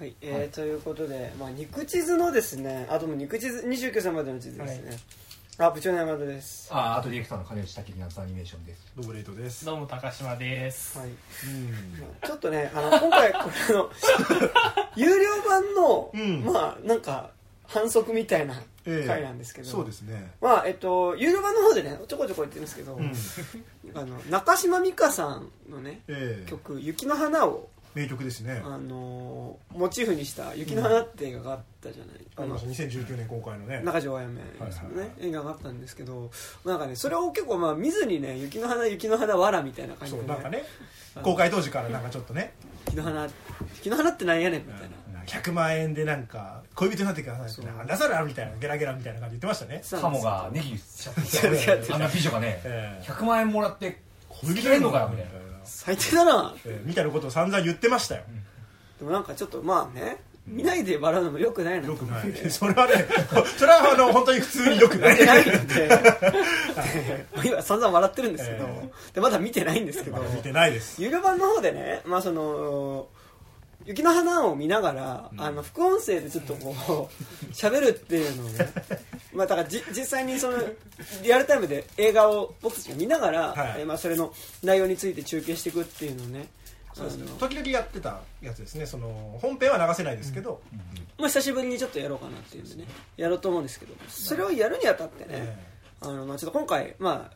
はい、ということで、肉地図のですね、あとも肉地図29歳までの地図ですね、はい、部長の山田です。 あとディレクターの金内武樹アニメーションです。 どうもレイトです。 どうも高島です。 はい、ちょっとね、今回これの有料版の、なんか反則みたいな回なんですけど、 そうですね。 有料版の方でねちょこちょこ言ってるんですけど、中島美嘉さんのね、曲「雪の花」を名曲ですね。 モチーフにした「雪の花」って映画があったじゃない。 2019年公開のね。 中条あやめですのね、映画があったんですけど、なんかねそれを結構見ずにね、雪の花雪の花わらみたいな感じで、 そうなんかね、公開当時からなんかちょっとね、 雪の花ってなんやねんみたいな。 100万円でなんか恋人になってくださいってなんだそれみたいなゲラゲラみたいな感じ言ってましたね。 カモがネギしちゃってあんな美女がね、100万円もらって恋人やんのかよみたいな、 最低だなみたいなことを散々言ってましたよ。 でもなんかちょっっと見ないで笑うのも良くないなと思って。それはね、それは本当に普通に良くない今散々笑ってるんですけど、でまだ見てないんですけど、 見てないです。 有料版の方でね、雪の花を見ながら、副音声でちょっとこう喋るっていうのをね、だから実際にそのリアルタイムで映画を僕たちが見ながら、それの内容について中継していくっていうのをね、 時々やってたやつですね。その本編は流せないですけど、 久しぶりにちょっとやろうかなっていうんでね、やろうと思うんですけど、それをやるにあたってね、ちょっと今回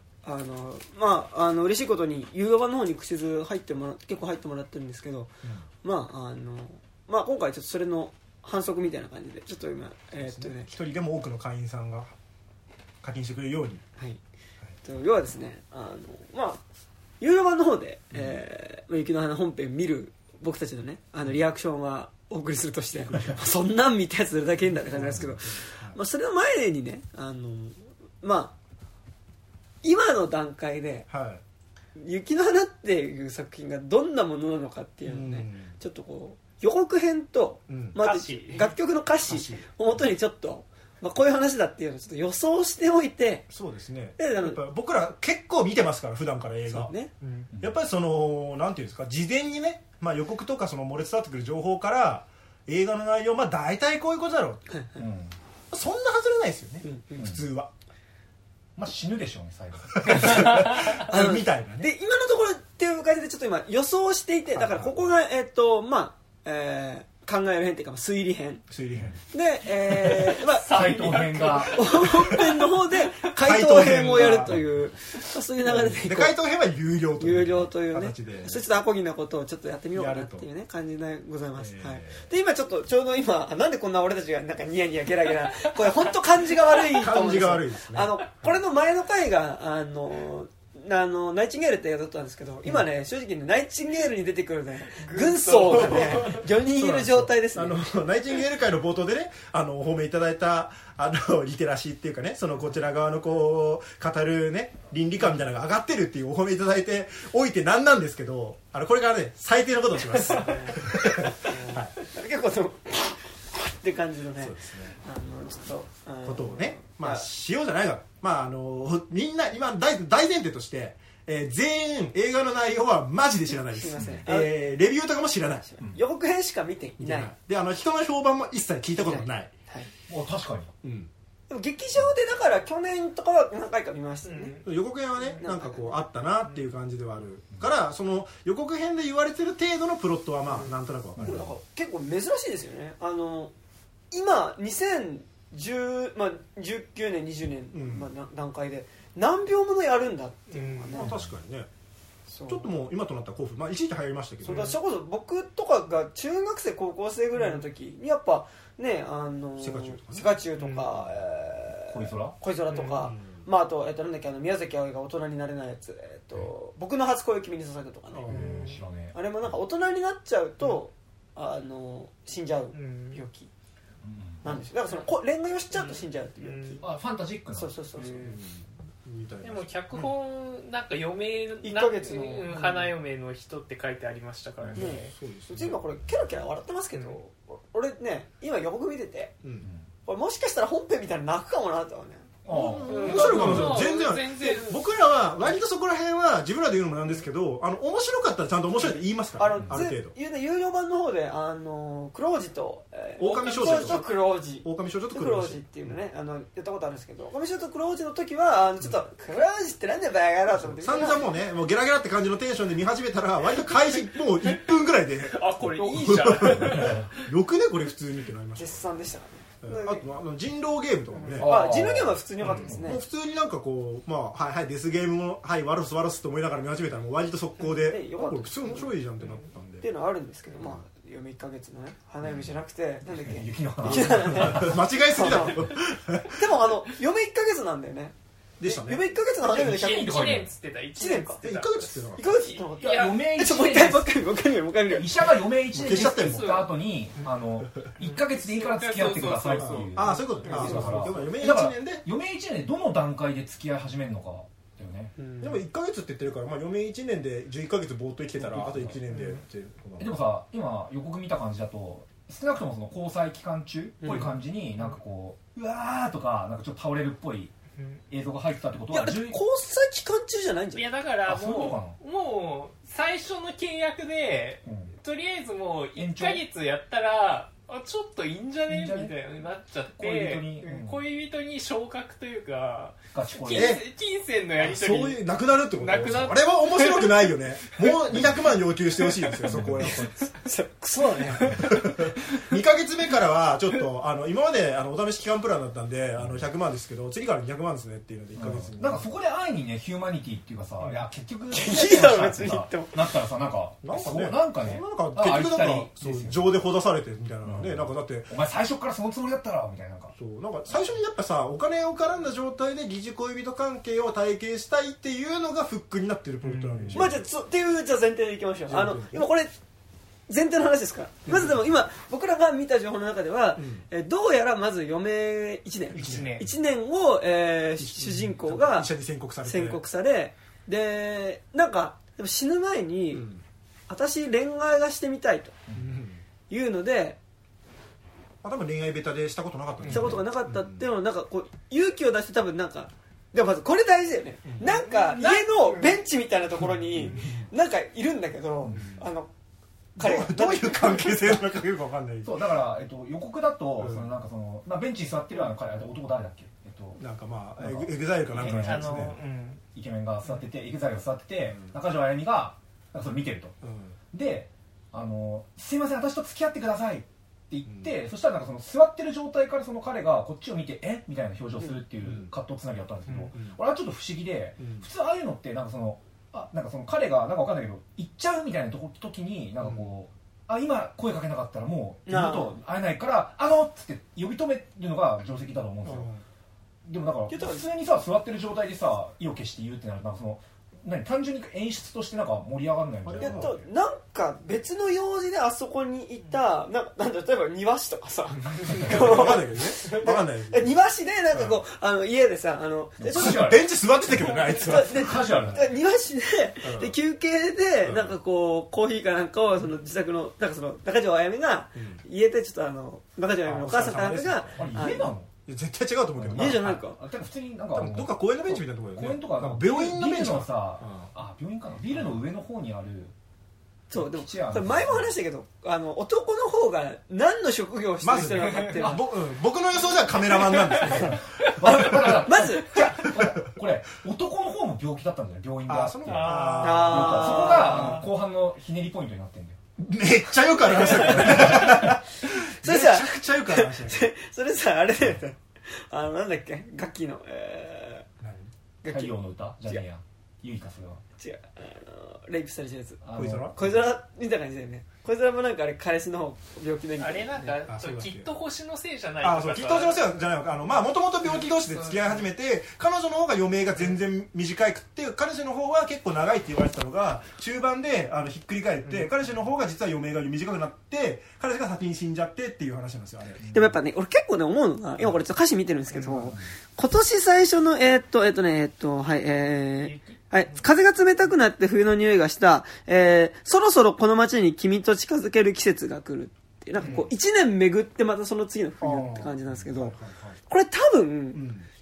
嬉しいことに有料版の方に結構入ってもらってるんですけど、今回ちょっとそれの反則みたいな感じでちょっと今一人でも多くの会員さんが課金してくれるように、 要はですね、有料版の方で、雪の花本編見る僕たちのねリアクションはお送りするとしてそんなん見たやつどれだけいいんだって感じなんですけど、それの前にね今の段階で、雪の花っていう作品がどんなものなのかっていうのをね、ちょっとこう予告編と、楽曲の歌詞をもとにちょっと、こういう話だっていうのをちょっと予想しておいて。 そうですね。やっぱ僕ら結構見てますから、普段から映画、やっぱりそのなんていうんですか、事前にね、予告とかその漏れ伝わってくる情報から映画の内容、大体こういうことだろう、そんな外れないですよね、普通は。 死ぬでしょうね最後みたいなね。 で今のところっていう感じでちょっと今予想していて、だからここが考える編っていうか推理編で、 回答編が本編の方で回答編をやるという、そういう流れで回答編は有料というね、そしてアコギなことをちょっとやってみようかなっていうね感じでございます。で今ちょっとちょうど今なんでこんな俺たちがなんかニヤニヤゲラゲラこれ本当感じが悪いと思うんですよ。これの前の回がナイチンゲールって映画だったんですけど、今ね正直ねナイチンゲールに出てくるね軍曹がね4人いる状態ですね。 ナイチンゲール会の冒頭でねお褒めいただいたリテラシーっていうかね、そのこちら側のこう語るね倫理観みたいなのが上がってるっていうお褒めいただいておいてなんなんですけど、これからね最低のことをします。 結構そのって感じのね、 ちょっとことをねしようじゃないか。みんな今大前提として、全員映画の内容はマジで知らないです。 すいません。 レビューとかも知らない。 予告編しか見ていない。 で人の評判も一切聞いたこともない。 確かに。 でも劇場でだから去年とかは何回か見ましたね。 予告編はねなんかこうあったなっていう感じではあるから、その予告編で言われてる程度のプロットはなんとなくわかる。 結構珍しいですよね。今2019年20年、段階で何秒ものやるんだっていうのがね、 確かにねちょっともう今となったら興奮、一時期流行りましたけど、 それこそ僕とかが中学生高校生ぐらいの時にやっぱねセカチュウとか恋空とか、あとなんだっけ宮崎あおいが大人になれないやつ、僕の初恋を君に捧ぐとかね、あれもなんか大人になっちゃうと死んじゃう病気なんですよ。だからその恋愛をしちゃうと死んじゃうっていう病気。 ファンタジックな。 そうでも脚本なんか嫁 1ヶ月の花嫁の人って書いてありましたからね。 うち今これケラケラ笑ってますけど、俺ね今予告見てて、これもしかしたら本編みたいな泣くかもなとはね面白いかもしれない。全然僕らは割とそこら辺は自分らで言うのもなんですけど、面白かったらちゃんと面白いって言いますから、ね、ある程度有料版の方で黒王子と狼少女と黒王子狼少女と黒王子っていうのね、やったことあるんですけど、狼少女と黒王子の時はちょっと黒王子ってなんだよバカ野郎と思って散々もうね、もうゲラゲラって感じのテンションで見始めたら割と開始もう1分ぐらいであ、これいいじゃんよくねこれ普通にってなりました。 絶賛でしたからね。 あと人狼ゲームとかもね、 人狼ゲームは普通に良かったですね。 もう普通になんかこう、まあはいはいデスゲームもはいワロスワロスと思いながら見始めたらもう割と速攻で、これ普通面白いじゃんってなったんで、 っていうのはあるんですけど、まあ嫁1ヶ月のね花嫁じゃなくてなんだっけ雪の花間違いすぎだろ。でも嫁1ヶ月なんだよね。 でしたね。 嫁1ヶ月の花嫁で 1年っつってた。1年か。 1ヶ月って 1ヶ月ってなかった。 いや嫁1年。 もう一回見る。 医者が嫁1年って言った後に1ヶ月でいいから付き合ってくださいっていう。 ああそういうこと。嫁 1年で嫁1年でどの段階で付き合い始めるのかだよね。 でも1ヶ月って言ってるから、まあ嫁1年で11ヶ月ぼーっと生きてたらあと1年でっていう。 でもさ今予告見た感じだと少なくともその交際期間中っぽい感じになんかこううわーとかなんかちょっと倒れるっぽい映像が入ってたってことは、 交際期間中じゃないんじゃない？ いやだからもう最初の契約で、とりあえずもう1ヶ月やったらちょっといいんじゃねみたいになっちゃって、恋人に昇格というか金銭のやり取りそういうなくなるってこと？ なくなる。 あれは面白くないよね。もう200万要求してほしいんですよそこは。 クソだね。 2ヶ月目からはちょっと今までお試し期間プランだったんで100万ですけど次から200万ですねっていうので1ヶ月に、 なんかそこで安易にねヒューマニティっていうかさ、いや結局いいだろ別に言ってもなったらさなんかね結局なんか情でほだされてみたいなので、なんかだってお前最初からそのつもりだったらみたいな、 なんか最初にやっぱさお金を絡んだ状態で疑似恋人関係を体験したいっていうのがフックになってるポイントなわけでしょ。 まあじゃあっていう前提でいきましょう。今これ前提の話ですから、まずでも今僕らが見た情報の中では、どうやらまず余命1年を、主人公が医者に宣告されでなんかでも死ぬ前に、私恋愛がしてみたいというので、 多分恋愛ベタでしたことなかったしたことがなかったっていうのをなんかこう勇気を出して多分なんかでもまずこれ大事だよね、なんか家のベンチみたいなところになんかいるんだけど、彼がどういう関係性なのかよく分かんない。 そうだから、予告だと、なんかまあ、ベンチに座ってる彼男誰だっけ、 なんかまあエグザイルかなんかのやつですね、 イケメンが座っててエグザイルが座ってて中条あやみがなんかそれ見てると、で、すいません私と付き合ってくださいって言って、そしたらなんか座ってる状態からその彼がこっちを見てえみたいな表情をするっていうカットつなぎだったんですけど、俺はちょっと不思議で、普通ああいうのってなんかなんか彼がなんかわかんないけど行っちゃうみたいな時になんかこう、今声かけなかったらもう二度と会えないからっつって呼び止めるのが定石だと思うんですよ。でもだから普通にさ座ってる状態でさ意を決して言うってなるとなんか単純に演出としてなんか盛り上がらないみたいな。 なんか別の用事であそこにいたなんだ例えば庭師とかさ分かんないけどね、分かんない庭師でなんかこう家でさベンチ座ってたけどねあいつはカジュアル庭師で休憩でなんかこうコーヒーかなんかを自宅のなんか中条あやめが家でちょっと中条あやめのお母さんかなんかが家なの絶対違うと思うけど家じゃないか。 普通になんかどっか公園のベンチみたいなところで公園とか病院のベンチのさ、病院かな、ビルの上の方にある。 そうでも前も話したけど男の方が何の職業をしてる人なのかって僕の予想じゃカメラマンなんですけどまずこれ男の方も病気だったんだよ病院であって、そこが後半のひねりポイントになってるんだよ。 めっちゃよくありましたねそれさめちゃくちゃよくありましたねそれさあれだよねなんだっけガッキーの太陽の歌じゃねえやゆいかそれは違うレイプされちゃうやつ恋空みたいな感じだよね。恋空もなんかあれ彼氏の方病気であれなんかきっと星のせいじゃないきっと星のせいじゃないのまあもともと病気同士で付き合い始めて彼女の方が余命が全然短くって彼氏の方は結構長いって言われてたのが中盤でひっくり返って彼氏の方が実は余命が短くなって彼氏が先に死んじゃってっていう話なんですよあれ。 でもやっぱね俺結構ね思うのが今これちょっと歌詞見てるんですけど今年最初のはい、風が冷たくなって冬の匂いがした、そろそろこの街に君と近づける季節が来るってなんかこう1年巡ってまたその次の冬って感じなんですけど、これ多分、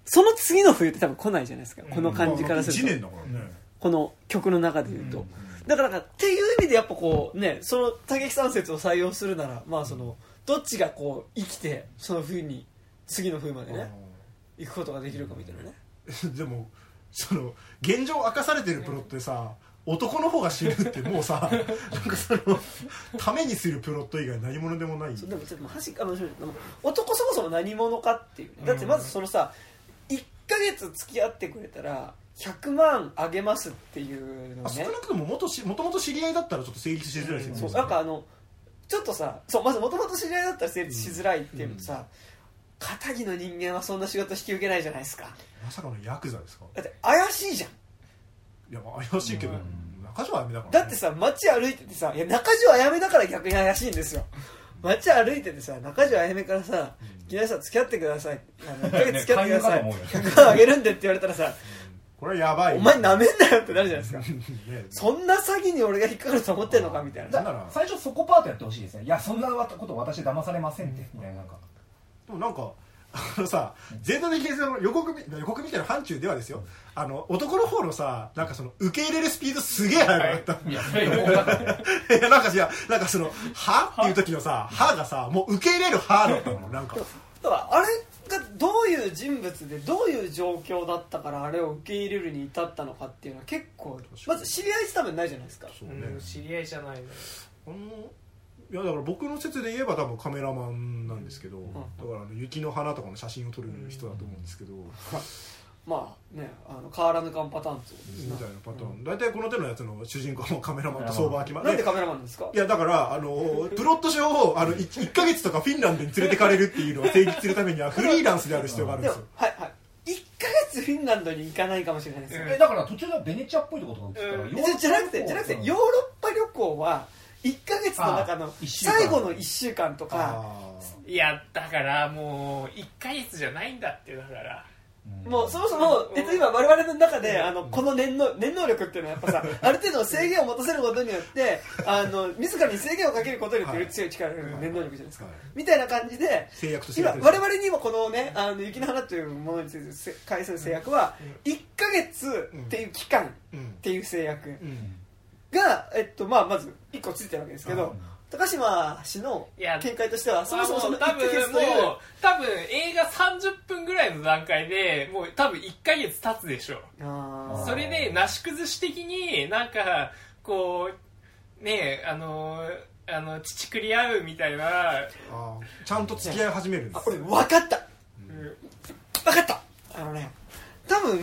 その次の冬って多分来ないじゃないですか、この感じからすると、 1年だからね、 この曲の中で言うと、だからっていう意味でやっぱこうね、その多撃三節を採用するなら、まあそのどっちがこう生きてその冬に次の冬までね行くことができるかみたいなね。 でもその現状明かされてるプロってさ、男の方が死ぬってもうさなんかそのためにするプロット以外何者でもない。 でもちょっとマジか、男そもそも何者かっていう、だってまずそのさ、1ヶ月付き合ってくれたら100万あげますっていうのね、 少なくとももともと知り合いだったらちょっと成立しづらいですよね。 そうなんかちょっとさ、そうまずもともと知り合いだったら成立しづらいっていうのとさ、片木の人間はそんな仕事引き受けないじゃないですか。 まさかのヤクザですか。 だって怪しいじゃん。 いや怪しいけど、中条あやめだから、ね、 だってさ、街歩いててさ、いや中条あやめだから逆に怪しいんですよ。街歩いててさ、中条あやめからさ、木梨さん付き合ってください、1ヶ月付き合ってください、100万あげるんでって言われたらさ、 これはやばい、 お前なめんなよってなるじゃないですか。そんな詐欺に俺が引っかかると思ってんのかみたいな。 最初そこパートやってほしいですね。いやそんなこと私騙されませんって、みたいな。 でもなんかさ、全体的にその予告みたいな範疇ではですよ、男の方のさ、なんかその受け入れるスピードすげえ速かった、いやなんかなんかそのはっていう時のさ、はがさ、もう受け入れるはだったの。なんかだからあれがどういう人物でどういう状況だったからあれを受け入れるに至ったのかっていうのは結構、まず知り合い多分ないじゃないですか。 そう、ね、知り合いじゃないね。 いやだから僕の説で言えば多分カメラマンなんですけど、だから雪の花とかの写真を撮る人だと思うんですけど、 まあね、変わらぬかんパターンみたいなパターン、大体この手のやつの主人公もカメラマンと相場決まって、 なんでカメラマンですか。 いやだからプロット上を1ヶ月とかフィンランドに連れてかれるっていうのを成立するためにはフリーランスである必要があるんですよ。 はいはい、1ヶ月フィンランドに行かないかもしれないですよ、 だから途中でベネチアっぽいところとか映ったら、 じゃなくてヨーロッパ旅行は1ヶ月の中の最後の1週間とか、 いやだからもう1ヶ月じゃないんだって。だからもうそもそも今我々の中でこの念能力っていうのはやっぱさある程度制限を持たせることによって自らに制限をかけることによって強い力がある念能力じゃないですか、みたいな感じで今我々にもこのね雪の花というものについて介する制約は1ヶ月っていう期間っていう制約がまず1個ついてるわけですけど、高島氏の見解としてはそもそもその1ヶ月という多分映画30分ぐらいの段階でもう多分1ヶ月経つでしょう。それでなし崩し的になんかこうね乳くり合うみたいな、 ちゃんと付き合い始めるんです。 これ分かった、分かった、多分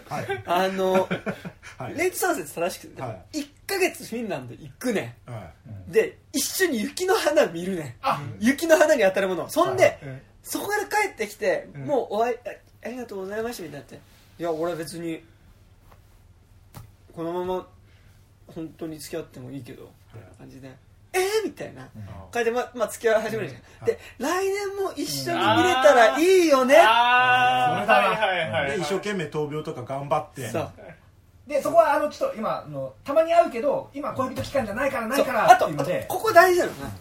レイト3節正しくて、1ヶ月フィンランド行くね、で一緒に雪の花見るね、雪の花に当たるもの、そんでそこから帰ってきて、もうありがとうございましたみたいになって、いや俺は別にこのまま本当に付き合ってもいいけどみたいな感じで、みたいな感じで付き合い始めるじゃん、で来年も一緒に見れたらいいよね、 で一生懸命闘病とか頑張って、 でそこはちょっと今たまに会うけど今恋人期間じゃないからっていうので、 ここ大事なのが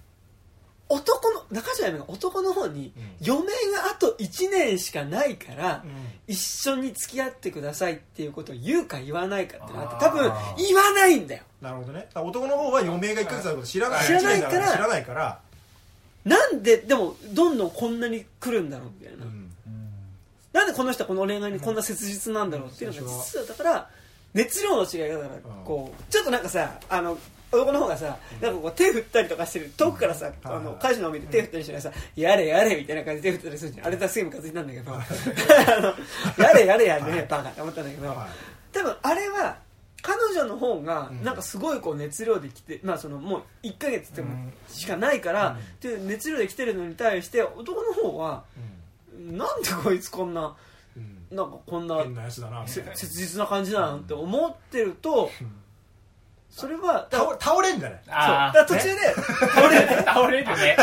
中条あやめが男の方に余命があと1年しかないから一緒に付き合ってくださいっていうことを言うか言わないかってなって、多分言わないんだよ。 なるほどね。男の方は余命が1ヶ月あること知らないからなんででもどんどんこんなに来るんだろうみたいな、なんでこの人はこの恋愛にこんな切実なんだろうっていうのが実はだから熱量の違いがだからこうちょっとなんかさ男の方がさなんかこう手振ったりとかしてる遠くからさ彼氏の方見て手振ったりしながらさやれやれみたいな感じで手振ったりするじゃん。あれだすげえムカついたんだけどやれやれやねバカって思ったんだけど、多分あれは彼女の方がなんかすごいこう熱量で来て、もう1ヶ月ってしかないからっていう熱量で来てるのに対して男の方はなんでこいつこんななんかこんな切実な感じだなって思ってると、それは倒れんじゃない。 そう途中で倒れるね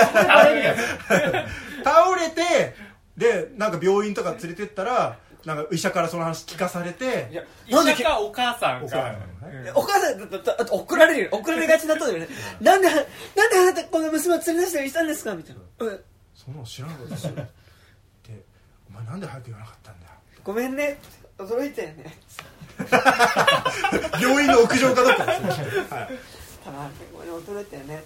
倒れてでなんか病院とか連れてったらなんか医者からその話聞かされて、 医者かお母さんかお母さんだと怒られがちだったんだよね。なんであなたこの娘を連れ出したりしたんですかみたいな、 そんなの知らなかったですよってお前なんで早く言わなかったんだよ、 ごめんね驚いたよね病院の屋上かどっかですね、はい、 たまごめん驚いたよね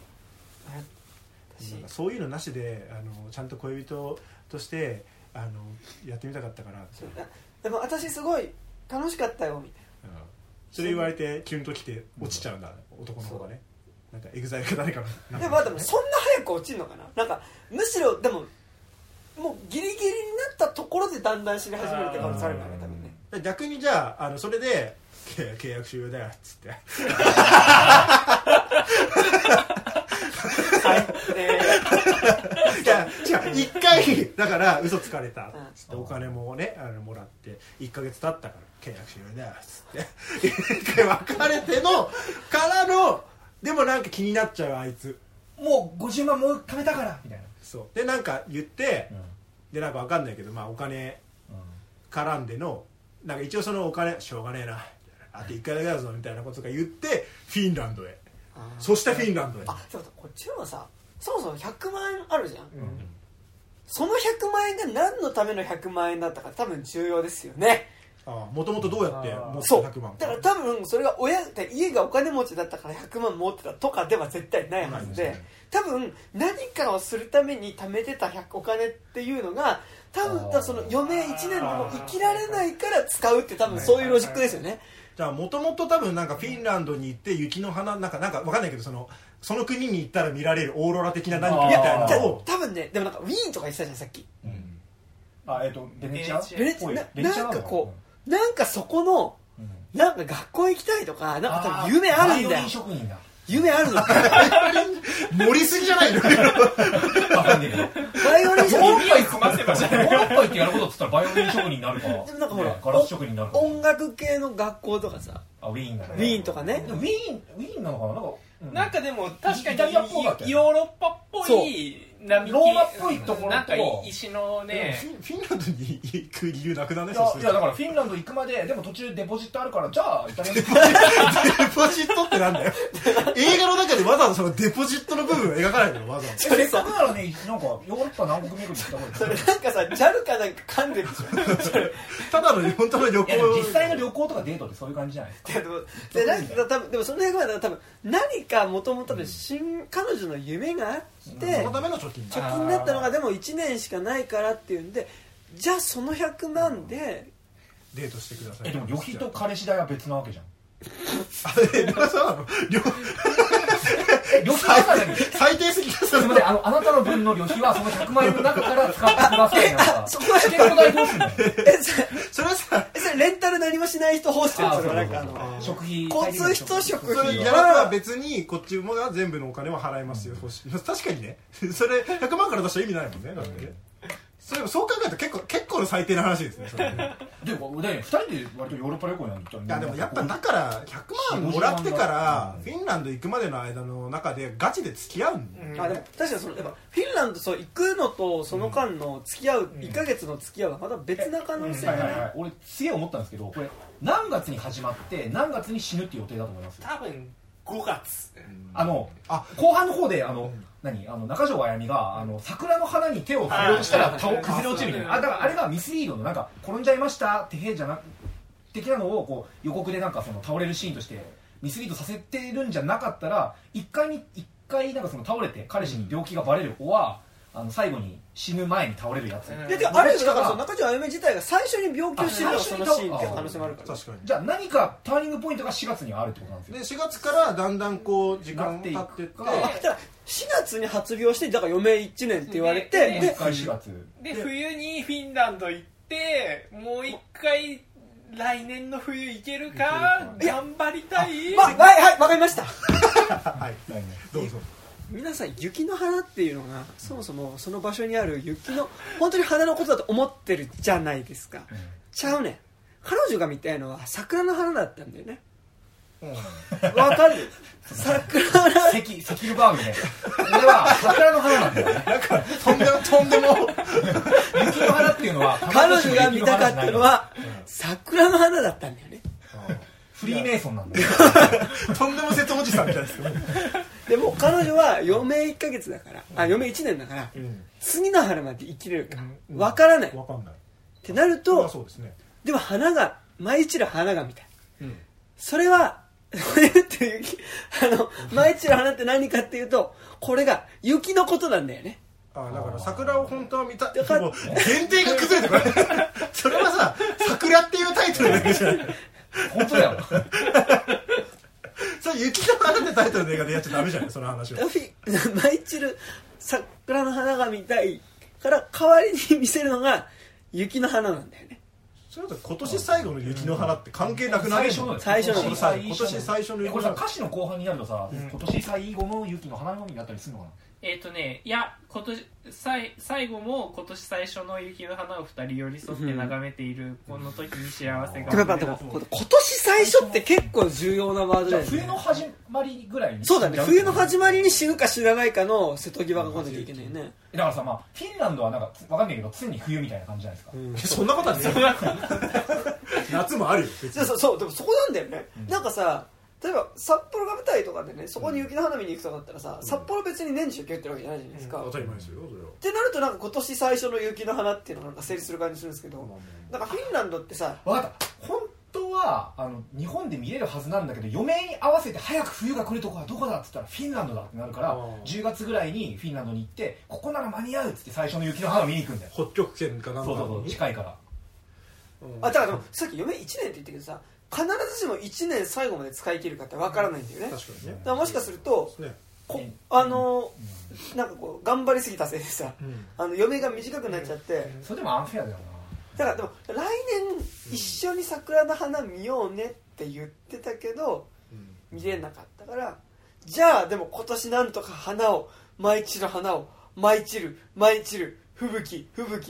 そういうのなしでちゃんと恋人としてやってみたかったから。 でも私すごい楽しかったよみたいな、 それ言われてキュンときて落ちちゃうんだ、男の方がね。なんかエグザイルか誰かのでもそんな早く落ちるのかな。なんかむしろでももうギリギリになったところでだんだん死に始めるって可能性あるからね、多分ね。逆にじゃあそれで契約終了だよっつっていや違う、一回だから嘘つかれたっつって、お金もねもらって1ヶ月経ったから契約終了だよっつって一回別れてのからの、でもなんか気になっちゃう、あいつもう50万もう貯めたからみたいな。 そうでなんか言って、でなんか分かんないけど、まあお金絡んでのなんか一応そのお金しょうがねえなあと1回だけだぞみたいなことが言ってフィンランドへ、そしてフィンランドへ。 あ、そうだ、こっちはさそもそも100万円あるじゃん、その100万円が何のための100万円だったか多分重要ですよね。 もともとどうやって持って100万だから多分それが家がお金持ちだったから100万持ってたとかでは絶対ないはずで、多分何かをするために貯めてたお金っていうのが多分その余命1年でも生きられないから使うって多分そういうロジックですよね。 じゃあもともと多分なんかフィンランドに行って雪の花なんか分かんないけどその国に行ったら見られるオーロラ的な何かみたいなのを多分ね、でもなんかウィーンとか言ってたじゃんさっき、 ベネチアなんかこうなんかそこのなんか学校行きたいとかなんか多分夢あるんだよ。 バイオリン職人だ。 夢あるの盛りすぎじゃないの。 バイオリン職人ヨーロッパ行ってやることっつったらバイオリン職人になるか、 でもなんかほらガラス職人になるか、 音楽系の学校とかさ、 ウィーンとかね。 ウィーンなのかな、 なんかでも確かにイタリアっぽかったよねヨーロッパっぽい並木ローマっぽいところとなんか石のね、 フィンランドに行く理由なくなるね。 いやだからフィンランド行くまででも途中デポジットあるからじゃあイタリアにデポジットってなんだよ。映画の中でわざわざそのデポジットの部分を描かないのよ、わざわざ。 それさならね、なんかヨーロッパ何国巡り行った方がいい。 それなんかさ JAL かなんか噛んでるでしょそれただの本当の旅行。 実際の旅行とかデートってそういう感じじゃないですか。 でもその辺は多分何かもともと彼女の夢があってそのための貯金になったのがでも1年しかないからっていうんで、じゃあその100万でデートしてください。 でも旅費と彼氏代は別なわけじゃん。旅費は最低すぎです。 すみません、あなたの分の旅費はその100万円の中から使ってくださいなんか。 そこは試験の代どうすんの？ それはさ、 それレンタル何もしない人方式ですよ。なんか食費、 交通費と食費やらは別にこっちもが全部のお金は払いますよ。確かにね、それ100万から出したら意味ないもんね。だってね。そう考えると結構の最低な話ですね。それね。 でも2人で割とヨーロッパ旅行に行ったら、 いやでもやっぱだから100万もらってからフィンランド行くまでの間の中でガチで付き合うんでも確かにやっぱフィンランド行くのとその間の付き合う1ヶ月の付き合うがまた別な可能性が俺すげえ思ったんですけど、これ何月に始まって何月に死ぬっていう予定だと思います。 多分5月後半の方で中条あやみが桜の花に手を振ろうとしたら崩れ落ちるみたいな、だからあれがミスリードのなんか転んじゃいましたって兵じゃな的なのをこう予告でなんかその倒れるシーンとしてミスリードさせてるんじゃなかったら、一回なんかその倒れて彼氏に病気がバレる子は最後に死ぬ前に倒れるやつで、あれだから中条あやめ自体が最初に病気をしてるのがそのシーンっていう可能性もあるから。 確かに。 じゃあ何かターニングポイントが4月にはあるってことなんですよ。 で4月からだんだんこう時間経ってって 4月に発病してだから余命1年って言われてで4月で冬にフィンランド行ってもう一回来年の冬行けるか頑張りたい。 はいわかりました。 はいどうぞ。 皆さん雪の花っていうのがそもそもその場所にある雪の本当に花のことだと思ってるじゃないですか。ちゃうねん。彼女が見たいのは桜の花だったんだよね。わかる？桜の花。 セキルバーグね。これは桜の花なんだよね。 なんかとんでも雪の花っていうのは彼女が見たかったのは桜の花だったんだよね。 フリーメイソンなんだよ。 とんでも説おじさんみたいですけど。 でも彼女は余命1ヶ月だから余命1年だから、次の春まで生きれるか分からない、ってなると、でも花が舞い散る花がみたい、それは舞い散る花って何かっていうと、これが雪のことなんだよね。 だから桜を本当は見たい、もう限定が崩れてこれそれはさ、桜っていうタイトルだけじゃない本当だよそれ雪の花ってタイトルの映画でやっちゃダメじゃない、その話は。 舞い散る桜の花が見たいから代わりに見せるのが雪の花なんだよね。 それだと今年最後の雪の花って関係なくなる。 最初の今年最初の雪の花。 これさ、歌詞の後半になるとさ、今年最後の雪の花のみになったりするのかな。 いや今年最後も今年最初の雪の花を2人寄り添って眺めているこの時に幸せが、 でも今年最初って結構重要なワードだよね。 冬の始まりぐらいに。 そうだね、冬の始まりに死ぬか死なないかの瀬戸際が来なきゃいけないよね。 だからさ、まあフィンランドはなんかわかんないけど常に冬みたいな感じじゃないですか。 そんなことはね夏もあるよ。 そうでもそこなんだよね。なんかさ、例えば札幌が舞台とかでね、そこに雪の花見に行くとかだったらさ、札幌別に年中雪やってるわけじゃないじゃないですか。 当たり前ですよそれは。 ってなるとなんか今年最初の雪の花っていうのがなんか成立する感じするんですけど、なんかフィンランドってさ、 分かった、本当は日本で見れるはずなんだけど、余命に合わせて早く冬が来るとこはどこだって言ったらフィンランドだってなるから、10月ぐらいにフィンランドに行って、ここなら間に合うっつって最初の雪の花を見に行くんだよ。 北極圏かなんか。 そう近いから。 だからさっき余命1年って言ったけどさ、必ずしも1年最後まで使い切るかって分からないんだよね。 確かにね。 だからもしかすると、なんかこう頑張りすぎたせいでさ、余命が短くなっちゃって、 それでもアンフェアだよな。だからでも来年一緒に桜の花見ようねって言ってたけど、見れなかったから、じゃあでも今年なんとか花を舞い散る花を舞い散る吹雪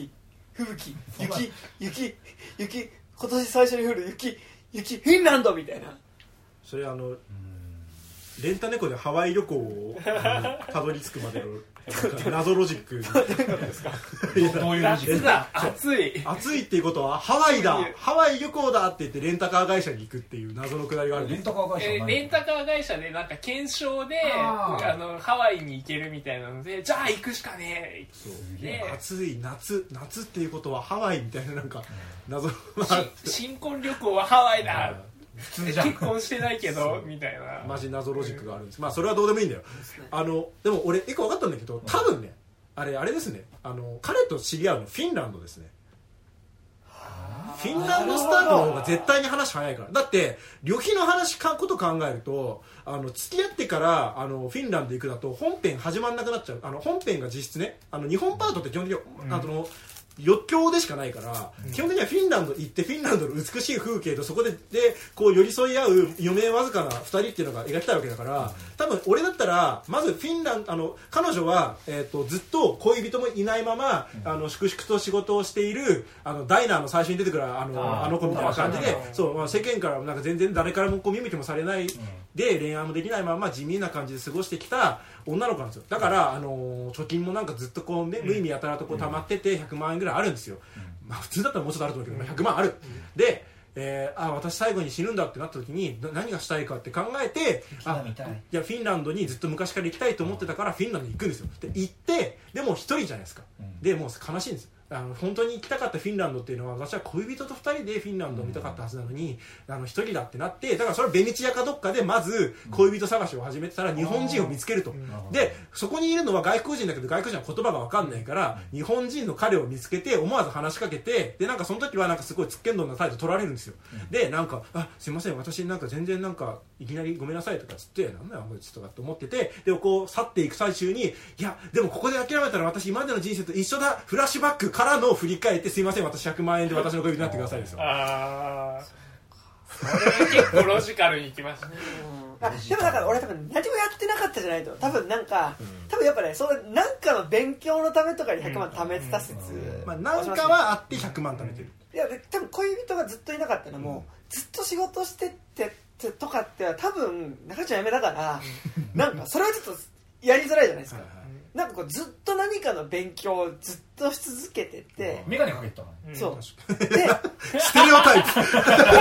雪今年最初に降る雪フィンランドみたいな。 それレンタ猫でハワイ旅行をたどり着くまでの謎ロジック。 どういうロジックだ。暑いっていうことはハワイ旅行だって言ってレンタカー会社に行くっていう謎のくだりがある。 レンタカー会社でなんか検証でハワイに行けるみたいなので、じゃあ行くしかねえ。暑い夏っていうことはハワイみたいな、なんか謎。 新婚旅行はハワイだ。結婚してないけどみたいなマジ謎ロジックがあるんです。まあそれはどうでもいいんだよ。でも俺一個分かったんだけど、多分ね、あれですね、彼と知り合うのフィンランドですね。フィンランドスタートの方が絶対に話早いから。だって旅費のこと考えると、付き合ってからフィンランド行くだと本編始まんなくなっちゃう。本編が実質ね、日本パートって基本的に余興でしかないから、基本的にはフィンランド行ってフィンランドの美しい風景とそこでこう寄り添い合う余命わずかな2人っていうのが描きたいわけだから、多分俺だったらまずフィンランド彼女は、ずっと恋人もいないまま粛々と仕事をしているダイナーの最初に出てくるあの子みたいな感じで、そう、世間からなんか全然誰からもこう見向きもされないで、恋愛もできないまま地味な感じで過ごしてきた女の子なんですよ。だから貯金もなんかずっとこうね、無意味やたらとこう溜まってて100万円ぐらいあるんですよ。まあ普通だったらもうちょっとあると思うけど、100万ある。で、私最後に死ぬんだってなった時に何がしたいかって考えて、いやフィンランドにずっと昔から行きたいと思ってたからフィンランドに行くんですよ。で行って、でも一人じゃないですか。でもう悲しいんですよ。本当に行きたかったフィンランドっていうのは、私は恋人と2人でフィンランドを見たかったはずなのに、1人だってなって、だからそれはベネチアかどっかでまず恋人探しを始めてたら日本人を見つけると。でそこにいるのは外国人だけど、外国人は言葉が分かんないから日本人の彼を見つけて思わず話しかけて、でなんかその時はなんかすごいつっけんどんな態度取られるんですよ。でなんかすいません、私なんか全然なんかいきなりごめんなさいとかつって、なんだよこいつとかって思ってて、でこう去っていく最中に、いやでもここで諦めたら私今までの人生と一緒だ、フラッシュバックからの振り返って、すいません私100万円で私の恋人になってくださいですよ。 それは結構ロジカルにいきましたね。 でもだから俺多分何もやってなかったじゃないと、多分なんか、多分やっぱね、それなんかの勉強のためとかに100万貯めてた説、 なんかはあって100万貯めてる。 いや多分恋人がずっといなかったのも、ずっと仕事してってとかって多分中ちゃん辞めだからなんかそれはちょっとやりづらいじゃないですか。なんかこうずっと何かの勉強をずっとし続けてて、 メガネかけてたの、 そうでステレオタイプ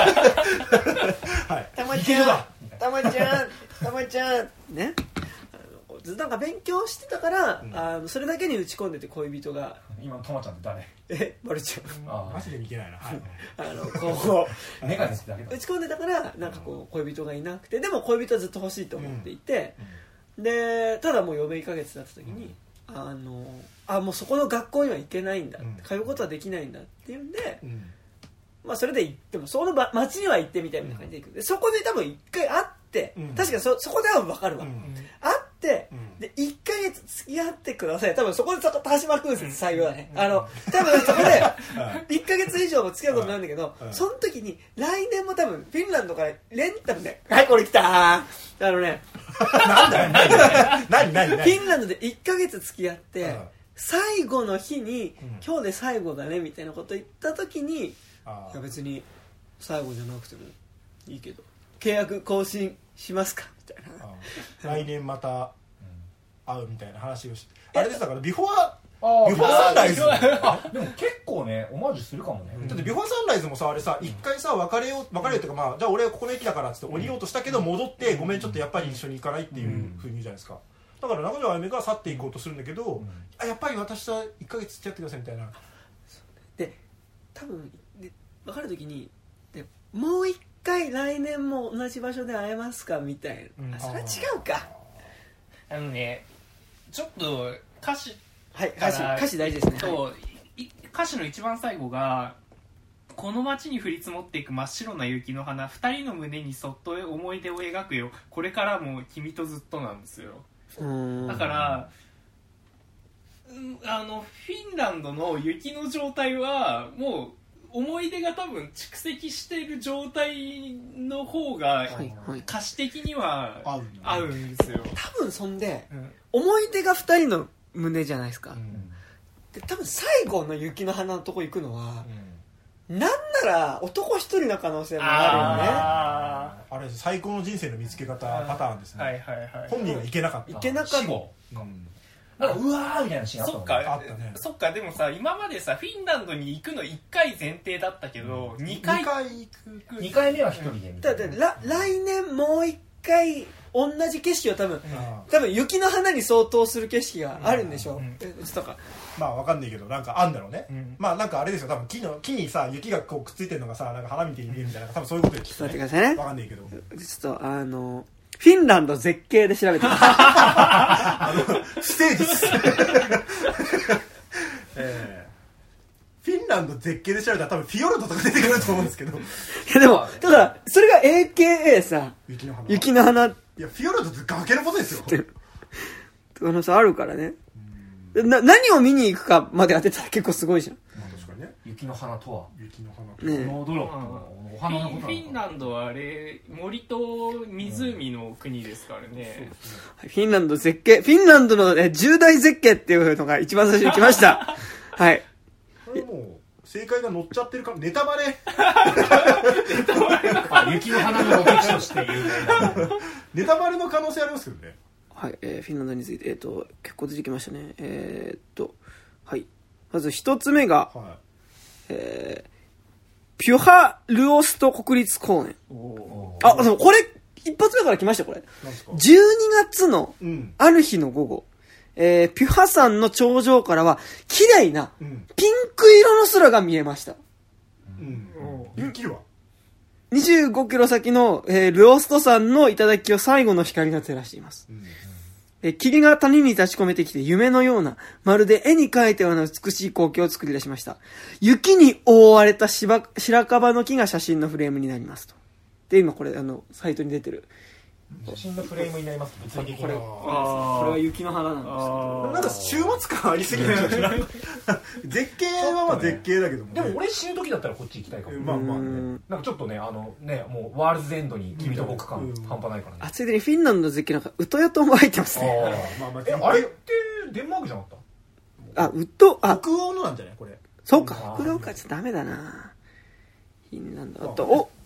たまちゃんね、 ずっとなんか勉強してたから、それだけに打ち込んでて恋人が今のトマちゃんって誰？ バルちゃんマジで見てないな、はい、 こうメガネしてだけ打ち込んでたからなんかこう恋人がいなくてでも恋人はずっと欲しいと思っていて、でただもう余命1ヶ月だった時に、もうそこの学校には行けないんだ、通うことはできないんだっていうんで、まあ、それで行ってもその町には行ってみたいみたいな感じで行くでそこで多分1回会って、確かに そこでは分かるわ、会って、で1ヶ月付き合ってください多分そこで始まるんですよ最後はね、多分そこで1ヶ月以上も付き合うことになるんだけど、その時に来年も多分フィンランドから多分ねはいこれ来たなんだよ何フィンランドで1ヶ月付き合って、最後の日に、今日で最後だねみたいなこと言った時に、いや別に最後じゃなくてもいいけど契約更新しますかみたいな、 来年また会うみたいな話をして、あれですだからビフォーサンライズでも結構ねオマージュするかもね、 だってビフォーサンライズもさあれさ一回さ別れようっていうか、まあじゃあ俺はここの駅だからっつって降りようとしたけど戻ってごめんちょっとやっぱり一緒に行かないっていうふうに言うじゃないですか。だから中条あやめが去っていこうとするんだけど、やっぱり私と1ヶ月付き合ってくださいみたいな。 で多分別れる時にでもう一回来年も同じ場所で会えますかみたいな、それは違うか。 ちょっと歌詞歌詞大事ですね。 歌詞の一番最後がこの街に降り積もっていく真っ白な雪の花二人の胸にそっと思い出を描くよこれからも君とずっとなんですよ。だからフィンランドの雪の状態はもう思い出が多分蓄積している状態の方が歌詞的には合うんですよ。 多分そんで、思い出が2人の胸じゃないですか、で多分最後の雪の花のとこ行くのは、なんなら男一人の可能性もあるよね。あれ最高の人生の見つけ方パターンですね。本人は行けなかった。なんかうわーみたいなシーンあったもんね。 そっかでもさ今までさフィンランドに行くの1回前提だったけど、2回目は1人でみたいな。 来年もう1回同じ景色を多分雪の花に相当する景色があるんでしょ。 まあわかんないけどなんかあんだろうね。まあなんかあれですよ多分木にさ雪がこうくっついてるのがさなんか花みたいに見えるみたいな多分そういうことでちょっと待ってくださいね。 わかんないけどちょっとフィンランド絶景で調べてます不誠実フィンランド絶景で調べたら多分フィヨルドとか出てくると思うんですけどいやでもただそれが AKA さ雪の花いやフィヨルドって崖のことですよあるからね。何を見に行くかまで当てたら結構すごいじゃん。 確かにね。 雪の花とは雪の花とはドロップのお花のことなのか。 フィンランドはあれ森と湖の国ですからね。 フィンランド絶景フィンランドの重大絶景っていうのが一番最初に来ましたはいこれもう正解が載っちゃってるからネタバレ雪の花のロケ地として有名なネタバレの可能性ありますけどね。 はい、フィンランドについて結構出てきましたね。はいまず一つ目が、ピュハルオスト国立公園。でもこれ一発目から来ましたこれ。12月のある日の午後、ピュハ山の頂上からは綺麗なピンク色の空が見えました。 雪は 25キロ先の、ルオスト山の頂を最後の光が照らしています。霧が谷に立ち込めてきて夢のような、まるで絵に描いたような美しい光景を作り出しました。雪に覆われた白樺の木が写真のフレームになりますと。で、今これサイトに出てる。 写真のフレームになります。物理的な。 これは雪の花なんですけど。 なんか週末感ありすぎる。絶景はまあ絶景だけども。 でも俺死ぬ時だったらこっち行きたいかも。まあまあね。なんかちょっとねもうワールズエンドに君と僕感半端ないからね。 ついでにフィンランドの絶景なんかウトヤ島も入ってますね。 あれってデンマークじゃなかった？ 北欧のなんじゃないこれ。 そうか北欧かちょっとダメだな。フィンランド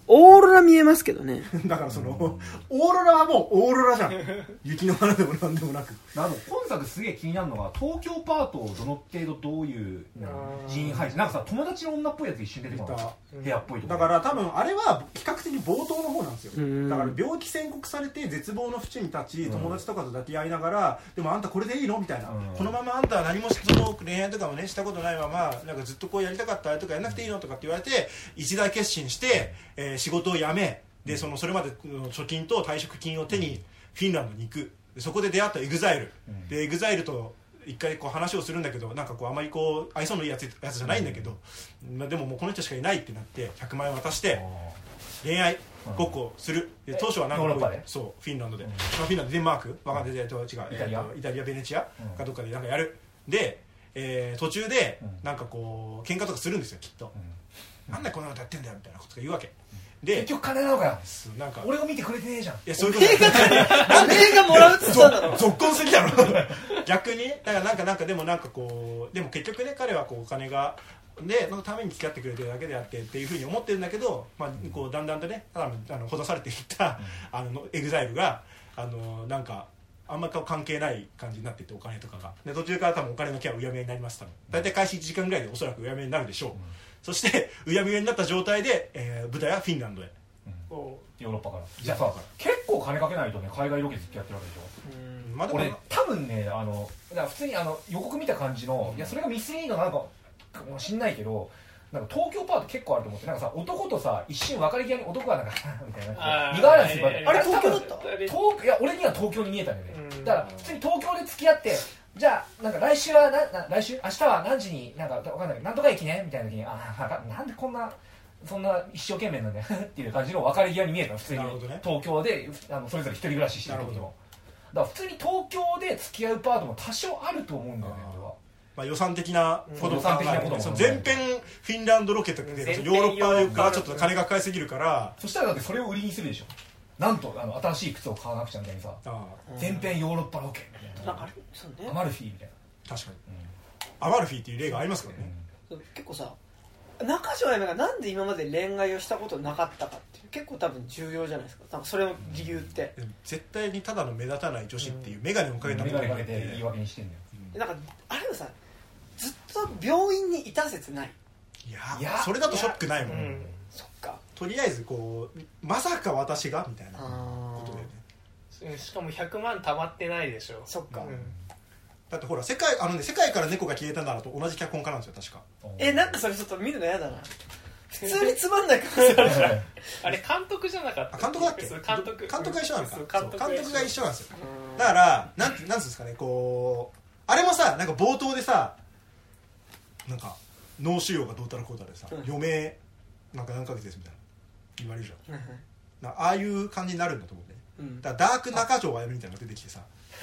オーロラ見えますけどね。 だからそのオーロラはもうオーロラじゃん。雪の花でもなんでもなく。 今作すげえ気になるのが東京パートをどの程度どういう人員配置、なんかさ友達の女っぽいやつ一瞬出てこない部屋っぽいとこだから多分あれは比較的冒頭の方なんですよ。だから病気宣告されて絶望の淵に立ち友達とかと抱き合いながら、でもあんたこれでいいのみたいな、このままあんたは何もその恋愛とかもねしたことないままなんかずっとこうやりたかったあれとかやんなくていいのとかって言われて一大決心して、仕事を辞めでそれまでの貯金と退職金を手にフィンランドに行く。でそこで出会ったEXILE、でEXILEと一回こう話をするんだけど、なんかこうあまりこう愛想のいいやつじゃないんだけど、でももうこの人しかいないってなって100万円渡して恋愛ごっこする。で当初はなんかこうそうフィンランドで、フィンランドデンマークわかんない、違うイタリアベネチアかどっかでなんかやる。で、途中でなんかこう喧嘩とかするんですよきっと。なんでこんなことやってんだよみたいなことが言うわけで、 結局金なのかよ、 なんか俺を見てくれてねえじゃん。いやそういうことなんで映画もらうって言ったんだろう。 ぞっこんすぎだろ逆にだからなんかでもなんかこうでも結局ね彼はこうお金がでのために付き合ってくれてるだけであってっていうふうに思ってるんだけど、まあ、こうだんだんとねほだされていったEXILEがなんかあんま関係ない感じになっていって、お金とかがで途中から多分お金の件はうやむやになります。大体開始1時間ぐらいでおそらくうやむやになるでしょう。そしてうやむやになった状態で、舞台はフィンランドへ、 ヨーロッパから。じゃあさ結構金かけないとね海外ロケずっとやってるわけでしょ。まあ、俺多分ねだから普通に予告見た感じの、いやそれがミスリードなのかもしんないけど、なんか東京パート結構あると思って、なんかさ男とさ一瞬別れ際に男がなんかみたいな苦笑いする。 あれ東京だった？ いや俺には東京に見えたんだよね。だから普通に東京で付き合って、じゃあなんか来週は来週明日は何時になんか分かんないけどなんとか駅ねみたいな時になんでこんなそんな一生懸命なんだよっていう感じの別れ際に見えたの。普通に東京でそれぞれ一人暮らししてる時も。だから普通に東京で付き合うパートも多少あると思うんだよね俺は。 まあ、予算的なことも考えて、全編フィンランドロケとかでヨーロッパからちょっと金がかかりすぎるから、 そしたらだってそれを売りにするでしょ。なんと新しい靴を買わなくちゃみたいにさ、全編ヨーロッパロケみたいな、アマルフィみたいな。確かに、アマルフィっていう例がありますからね。 結構さ中条あやめがなんで今まで恋愛をしたことなかったかっていう結構多分重要じゃないですか。多分それの理由って、 絶対にただの目立たない女子っていう眼鏡をかけた眼鏡かけて言い訳にしてんだよ。 なんかあれはさずっと病院にいた説ない？ いやそれだとショックないもん。 そっか。 とりあえずこうまさか私がみたいなことだよね。しかも100万貯まってないでしょ。 そっか。 だってほら世界から猫が消えたならと同じ脚本家なんですよ確か。 なんかそれちょっと見るの嫌だな。普通につまんない可能性あるじゃん。 あれ監督じゃなかった？ 監督だっけ？ 監督が一緒なのか。監督が一緒なんですよ。だからなんですかね、こうあれもさなんか冒頭でさなんか脳腫瘍がどうたらこうたらでさ、余命なんか何ヶ月ですみたいな言われるじゃん。ああいう感じになるんだと思うね。だからダーク中条あやめみたいなのが出てきてさ。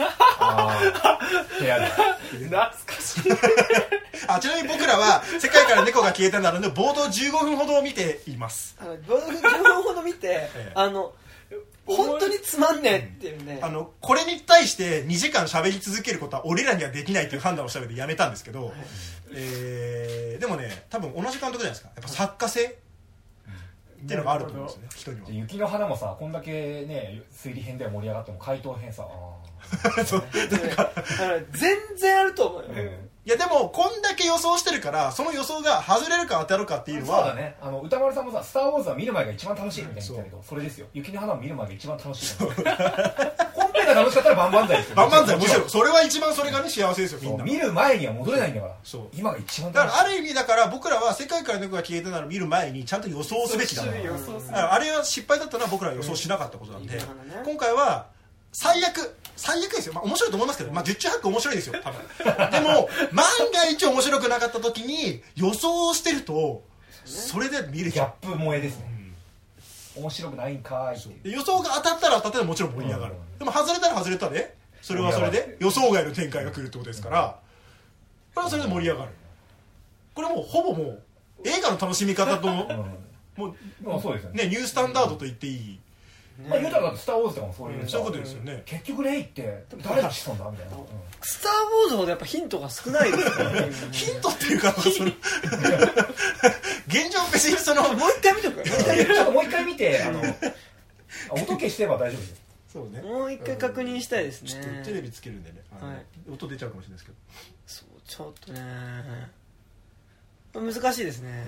部屋で懐かしい。 ちなみに僕らは世界から猫が消えたなので冒頭15分ほどを見ています。 冒頭15分ほど見て本当につまんねえっていうね。 これに対して2時間喋り続けることは俺らにはできないという判断をした上でやめたんですけど、でもね多分同じ監督じゃないですか。やっぱ作家性っていうのがあると思うんですよね人には。 雪の花もさこんだけね推理編では盛り上がっても回答編さ全然あると思うよ。 いやでもこんだけ予想してるからその予想が外れるか当たるかっていうのは。 そうだね。歌丸さんもさ「スター・ウォーズ」は見る前が一番楽しいみたいに言ったけど、それですよ。雪の花を見る前が一番楽しい。本編が楽しかったら万々歳ですよ。 万々歳もちろんそれは一番それがね幸せですよみんな。 見る前には戻れないんだから。今が一番楽しい。 だからある意味だから僕らは世界から猫が消えたなら見る前にちゃんと予想すべきだな。あれは失敗だったのは僕らは予想しなかったことなんで、今回は最悪ですよ。面白いと思いますけど、十中八九面白いですよ多分。でも万が一面白くなかった時に予想してるとそれで見るギャップ萌えですね。面白くないんかーいって。 予想が当たったら当たったらもちろん盛り上がる。でも外れたら外れたでそれはそれで予想外の展開が来るってことですから、これはそれで盛り上がる。これもうほぼもう映画の楽しみ方ともうそうですよねニュースタンダードと言っていい。 言うたらだってスター・ウォーズとかもそういうことですよね。 結局レイって誰がしたんだみたいな。 スター・ウォーズほどやっぱヒントが少ないですよね。 ヒントっていうかその原現状別にそのもう一回見とくちょっともう一回見て音消してれば大丈夫です。 そうね、 もう一回確認したいですね。 ちょっとテレビつけるんでね、音出ちゃうかもしれないですけど。 そうちょっとね難しいですね。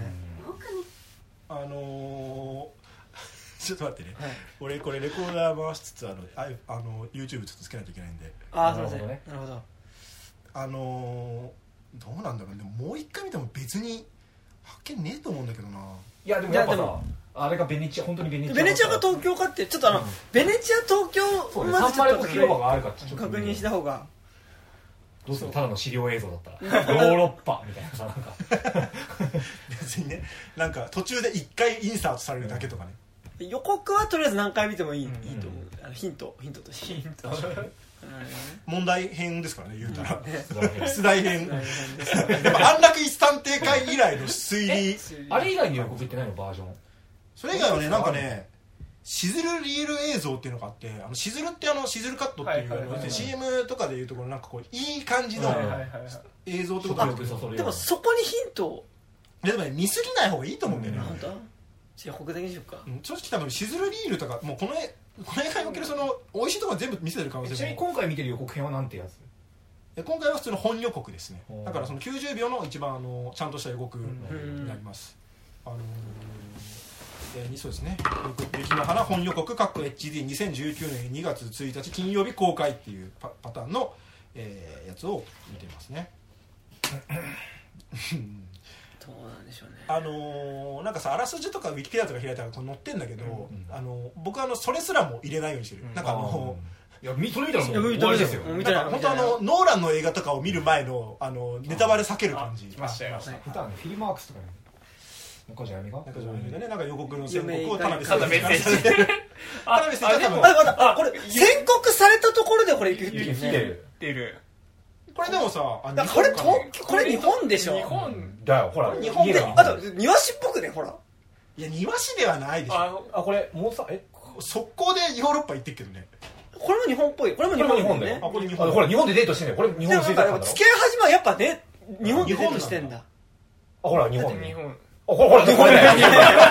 ちょっと待ってね、俺これレコーダー回しつつYouTube ちょっとつけないといけないんで。 すいません。なるほど。 どうなんだろうね。でももう一回見ても別に発見ねえと思うんだけどな。 いやでもやっぱさ、あれがベネチア、本当にベネチアが東京かってちょっとベネチア東京まずちょっと広場があるかって確認した方が。 どうするの、ただの資料映像だったらヨーロッパみたいなさ、なんか別にね、なんか途中で一回インサートされるだけとかね。 予告はとりあえず何回見てもいいと思う。ヒントとして問題編ですからね、言うたら出題編。でも安楽椅子探偵会以来の推理。 あれ以外に予告ってないの、バージョン。 それ以外はね、なんかね、シズルリール映像っていうのがあって、シズルってシズルカットっていう CM とかでいうところ、なんかこういい感じの映像ってことなんですけど、 でもそこにヒントをでもね、見すぎない方がいいと思うんだよね。 本当？じゃあ北だけにしようか。 正直多分シズルリールとかもうこの映画におけるその美味しいところ全部見せてる可能性も。 ちなみに今回見てる予告編はなんてやつ？ 今回は普通の本予告ですね。だからその90秒の一番ちゃんとした予告になります。そうですね。劇の花本予告HD2019 年2月1日金曜日公開っていうパターンのやつを見てますね。 どうなんでしょうね。 なんかさ、あらすじとかウィキペディアとか開いたらこれ載ってんだけど、僕はそれすらも入れないようにしてる。なんかいや、それ見たらもう終わりですよ。 本当ノーランの映画とかを見る前のネタバレ避ける感じ。 来ましたよ。フィルマークスとかね。中条あやみがね、なんか予告の宣告を田辺先生これ宣告されたところでこれ言ってる。 これでもさ、 これ日本でしょ。 日本だよ、ほら。 日本で、あと庭師っぽくね、ほら。 いや、庭師ではないでしょ。 これもうさ、 速攻でヨーロッパ行ってっけどね。 これも日本っぽい。これも日本だよ。 これ日本。 ほら、日本でデートしてんだよ。これ日本の水族館だろ。 付き合い始まるやっぱね、日本でデートしてんだ。 ほら、日本。 ほら、 これだよ。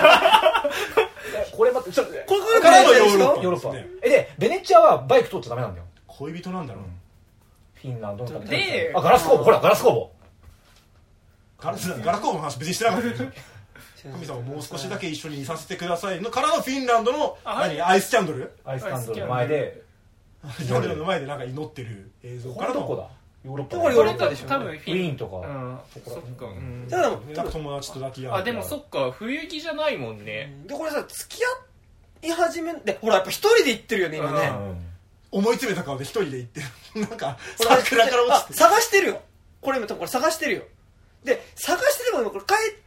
これ待って、 これからのヨーロッパ。で、ベネチアはバイク通っちゃダメなんだよ。 恋人なんだろう。 フィンランドので、 ガラス工房、ほら、ガラス工房。 ガラス工房の話別にしてなかったけど。神様もう少しだけ一緒にいさせてくださいのからのフィンランドのアイスキャンドルの前での前でなんか祈ってる映像からの。 どこだ？ヨーロッパ。 これヨーロッパでしょ。 多分ウィーンとか。 そっか。 ただ友達と抱き合う。 でもそっか、冬着じゃないもんね。 でこれさ、付き合い始めで、ほらやっぱ一人で行ってるよね今ね。 思い詰めた顔で一人で行ってる。なんか桜から落ちて探してるよ。これ今これ探してるよ。で探してても今これ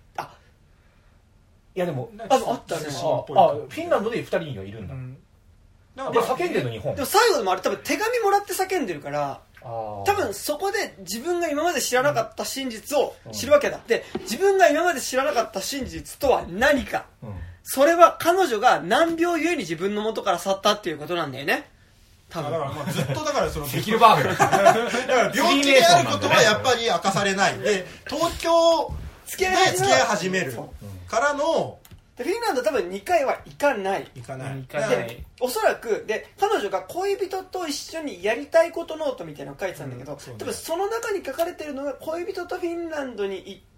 いやでもあったね。 フィンランドで2人がいるんだ。で叫んでるの日本。 でも最後でもあれ多分手紙もらって叫んでるから、多分そこで自分が今まで知らなかった真実を知るわけだ。で自分が今まで知らなかった真実とは何か。それは彼女が難病ゆえに自分の元から去ったっていうことなんだよね。多分。 だからずっとだからそのできるバーグ。 だから病気であることはやっぱり明かされない。で東京で付き合い始めるからの。 フィンランド多分2回は行かない。でおそらくで彼女が恋人と一緒にやりたいことノートみたいなのを書いてたんだけど、多分その中に書かれてるのが恋人とフィンランドに行って、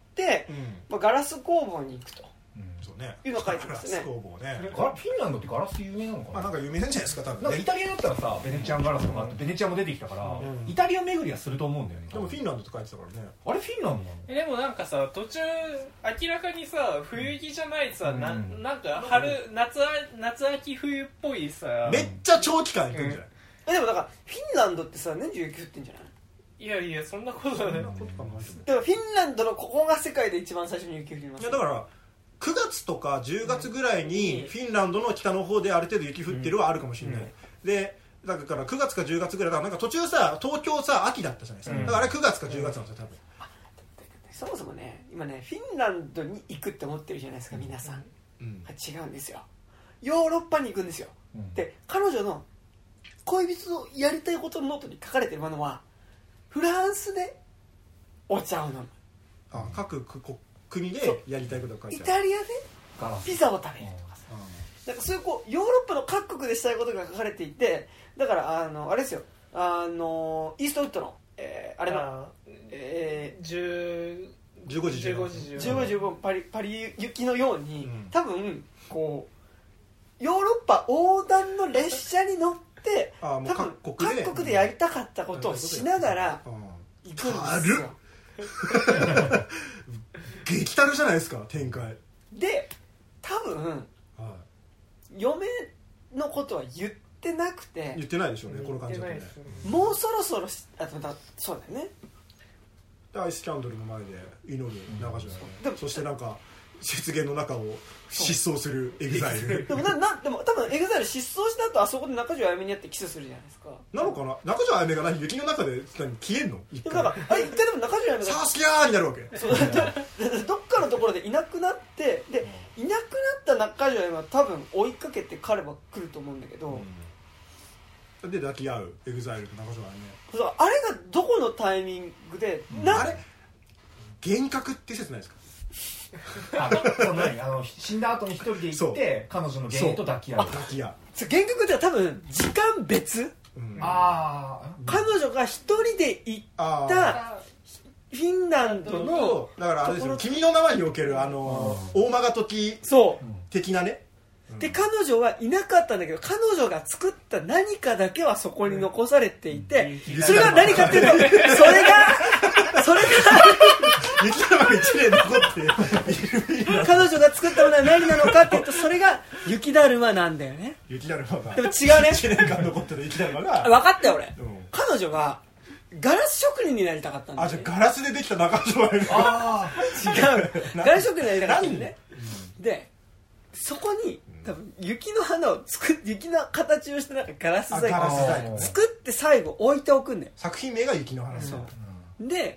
ガラス工房に行くと。いうの書いてますね。 フィンランドってガラス有名なのかな。 なんか有名なんじゃないですか多分。 なんかイタリアだったらさ、ベネチアンガラスとかあってベネチアも出てきたから、イタリア巡りはすると思うんだよね。 でもフィンランドって書いてたからね。 あれフィンランドなの？ でもなんかさ、途中明らかにさ、冬着じゃないさ、なんか夏秋冬っぽいさ、 めっちゃ長期間行くんじゃない？ でもだからフィンランドってさ年中雪降ってんじゃない？ いやいやそんなことない。 でもフィンランドのここが世界で一番最初に雪降ります。 いやだから9月とか10月ぐらいにフィンランドの北の方である程度雪降ってるはあるかもしれない。でだから9月か10月ぐらいだから、なんか途中さ東京さ秋だったじゃないですか。だからあれ9月か10月なんですよ多分。 そもそもね今ねフィンランドに行くって思ってるじゃないですか皆さん。違うんですよ。ヨーロッパに行くんですよ。で彼女の恋人とやりたいことのノートに書かれてるものはフランスでお茶を飲む。 各国でやりたいことが書いてある。 イタリアでピザを食べるとかさ、なんかそういうこうヨーロッパの各国でしたいことが書かれていて、だからあれですよ、イーストウッドの、あれの 15時 15パリ行きのように、多分こうヨーロッパ横断の列車に乗って多分各国でやりたかったことをしながら行くんですよ。 激たるじゃないですか展開で、多分、嫁のことは言ってなくて、 言ってないでしょうね、この感じだとね。 もうそろそろそうだよね。 アイスキャンドルの前で祈る中条あやみ、そしてなんか雪原の中を疾走するエグザイル。 でも多分エグザイル失踪した後、あそこで中条あやみにやってキスするじゃないですか。 なのかな。中条あやみが雪の中で消えんの。 一回でも中条あやみがサスキャーになるわけ。 そうどっかのところでいなくなって、でいなくなった中条あやみは多分追いかけて彼は来ると思うんだけど、 で抱き合うエグザイルと中条あやみ。 そう、あれがどこのタイミングで、 あれ幻覚って説ないですか。 死んだ後に一人で行って彼女のゲイと抱き合う。 幻覚って多分時間別、彼女が一人で行ったフィンランドの、 だからあれですよ、君の名はにおける大間が時的なね。 で彼女はいなかったんだけど、彼女が作った何かだけはそこに残されていて、それが何かっていうと、それが雪だるまが1年残っている。 彼女が作ったものは何なのかっていうと、それが雪だるまなんだよね。 雪だるまがでも違うね、 1年間残ってる雪だるまが分かったよ俺、彼女はガラス職人になりたかったんだよね。 じゃあガラスでできた中条あやみ。 違うガラス職人になりたかったんだよね。でそこに多分雪の花を雪の形をしてなんかガラス細工を作って最後置いておくんだよ。 作品名が雪の花。 で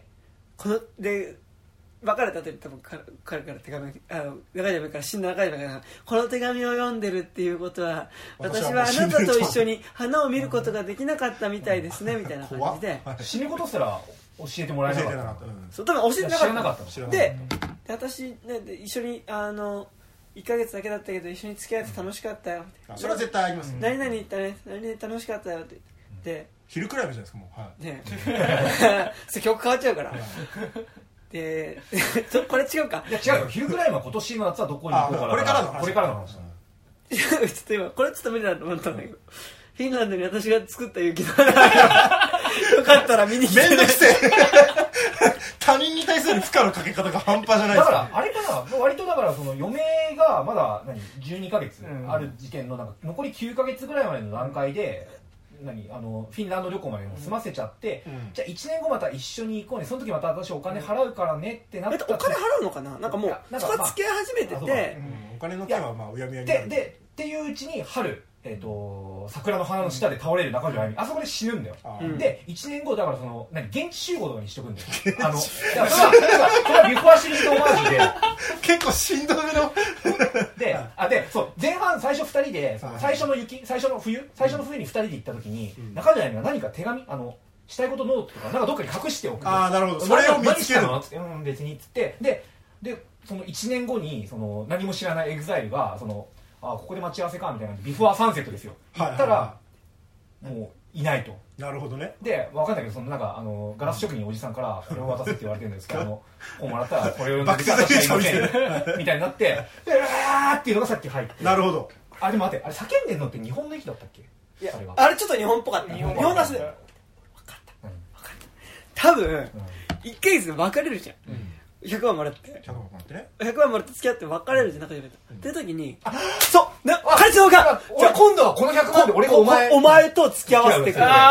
別れた後に多分彼から手紙、中島から死んだ中島からこの手紙を読んでるっていうことは、私はあなたと一緒に花を見ることができなかったみたいですねみたいな感じで、 死ぬことすら教えてもらえなかった。 そう多分教えてなかった。で私ね一緒に1ヶ月だけだったけど一緒に付き合って楽しかったよ。 それは絶対ありますね。 何々言ったね、何々楽しかったよって言って、 昼くらいのじゃないですかもう。 ねそれ曲変わっちゃうからでこれ違うか。 いや違うよ、昼くらいは今年の夏はどこに行こうかな。これからの話。 ちょっと今これちょっと無理だと思ったんだけど、フィンランドに私が作った雪の花よかったら見に来て。 めんどくせえ他人に対する負荷のかけ方が半端じゃないですか。 だからあれかな、割とだからその余命がまだ12ヶ月ある時点のなんか残り9ヶ月ぐらいまでの段階でフィンランド旅行までも済ませちゃって、じゃあ1年後また一緒に行こうね、その時また私お金払うからねってなった。 お金払うのかな、なんかもうそこ付き合い始めてて、 お金の件はまあうやむやにでっていううちに春桜の花の下で倒れる中条あやみ、あそこで死ぬんだよ。で1年後だから現地集合とかにしとくんだよ。それはビフォーシリーズオマージュで結構しんどめのでそう前半最初2人で最初の冬に2人で行った時に中条あやみが何か手紙したいことノートとかなんかどっかに隠しておく。 なるほど。それを見つけるの別にっつってでその1年後に何も知らないエグザイルがここで待ち合わせかみたいなビフォーサンセットですよ。行ったらもういないと。 なるほどね。 で分かんないけどなんかガラス職人おじさんからこれを渡せって言われてるんですけど本もらったらこれを読んで私はいませんみたいになってうわーっていうのがさっき入って。 なるほど。 あれ待って、あれ叫んでんのって日本の駅だったっけ。 いやあれちょっと日本っぽかった。日本だし分かった多分1ヶ月で別れるじゃん。100万もらって100万もらって付き合って別れるじゃなくてって時にそう彼氏の方がじゃあ今度はこの100万で俺がお前と付き合わせてくれって言うよ。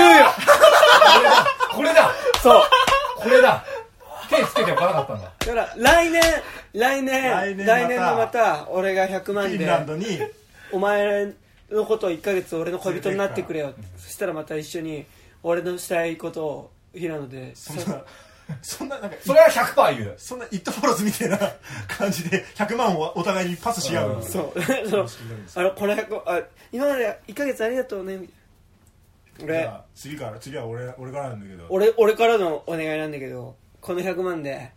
これだそうこれだ手つけておかなかったんだ。 だから来年のまた俺が100万でフィンランドにお前のことを1ヶ月俺の恋人になってくれよ。そしたらまた一緒に俺のしたいことをフィンランドでそんななんかそれは 100% 言う。 そんなイットフォローズみたいな感じで100万をお互いにパスし合う。 そうこれ今まで1ヶ月ありがとうねみたいな。次は俺からなんだけど俺からのお願いなんだけど、この100万で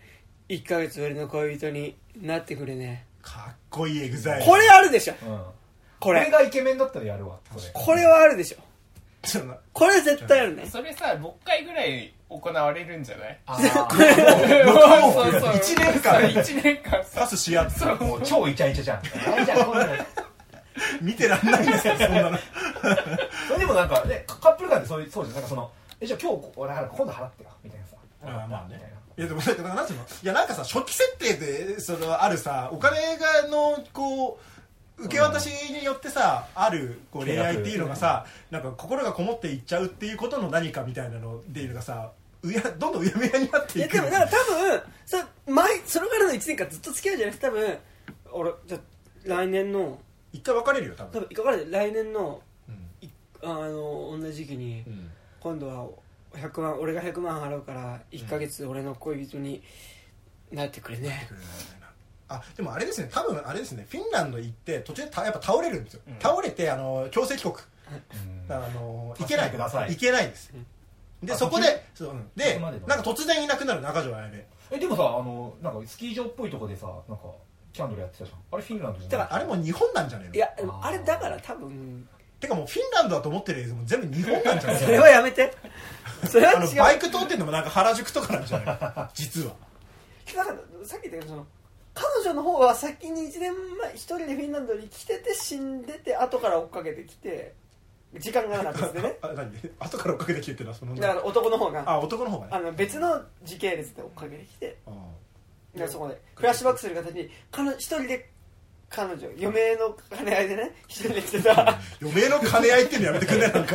1ヶ月俺の恋人になってくれね。 かっこいいエグザイル。 これあるでしょ、 これがイケメンだったらやるわ。 これはあるでしょ。これ絶対あるね。 それさ6回ぐらい行われるんじゃない？ これもう 1年間パスし合ってもう超イチャイチャじゃん。 見てらんないんですよそんなの。 それでもなんかねカップル間でそうじゃん。なんかそのじゃあ今日俺今度払ってよみたいなさ。 まあね。いやでもなんていうの、いやなんかさ初期設定でそのあるさお金がのこう受け渡しによってさあるこう恋愛っていうのがさなんか心がこもっていっちゃうっていうことの何かみたいなのっていうのがさどんどんうやむやになっていく。 いやでもなんか多分それからの1年間ずっと付き合うじゃなくて多分俺じゃ来年の一回別れるよ多分一回別れる来年の、同じ時期に、今度は100万俺が100万払うから1ヶ月俺の恋人になってくれね、 でもあれですね多分あれですねフィンランド行って途中でやっぱ倒れるんですよ、倒れて強制帰国、行けないです、でそこででなんか突然いなくなる中条あやめ。 でもさなんかスキー場っぽいとこでさなんかキャンドルやってたじゃん。あれフィンランドじゃない？ だからあれも日本なんじゃねえの？ いやあれだから多分てかもうフィンランドだと思ってる映像も全部日本なんじゃない？ それはやめて。それは違う。 バイク通ってんのもなんか原宿とかなんじゃない実は。 だからさっき言ったけど彼女の方は先に1年前一人でフィンランドに来てて死んでて後から追っかけてきて時間がなかったですね。 後から追っかけてきてってのはそのだから男の方が男の方がね別の時系列で追っかけてきてそこでフラッシュバックする形に一人で彼女余命の兼ね合いでね一人で来てた余命の兼ね合いっていうのやめてくれないなんか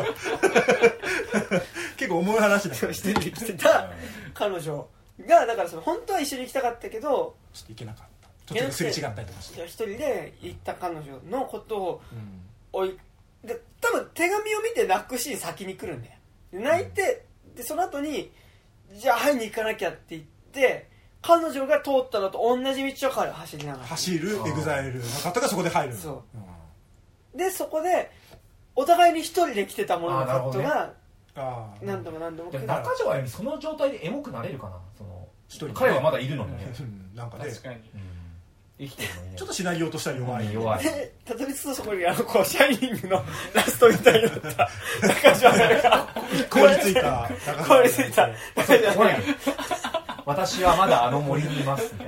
結構重い話だ一人で来てた彼女がだから本当は一緒に行きたかったけどちょっと行けなかった途中ですれ違ったりとかして一人で行った彼女のことをで多分手紙を見て泣くシーン先に来るんだよ。泣いてでその後にじゃあ会いに行かなきゃって言って彼女が通ったのと同じ道を彼は走りながら走るエグザイルの方がそこで入る。 そうでそこでお互いに一人で来てたもののカットが何度も何度も来て中条あやみその状態でエモくなれるかな。彼はまだいるのにねなんかね確かに生きてるのにねちょっとシナリオとしては弱いでたどり着くとそこにこうシャイニングのラストみたいになった中条あやみが凍りついた私はまだあの森にいますみたい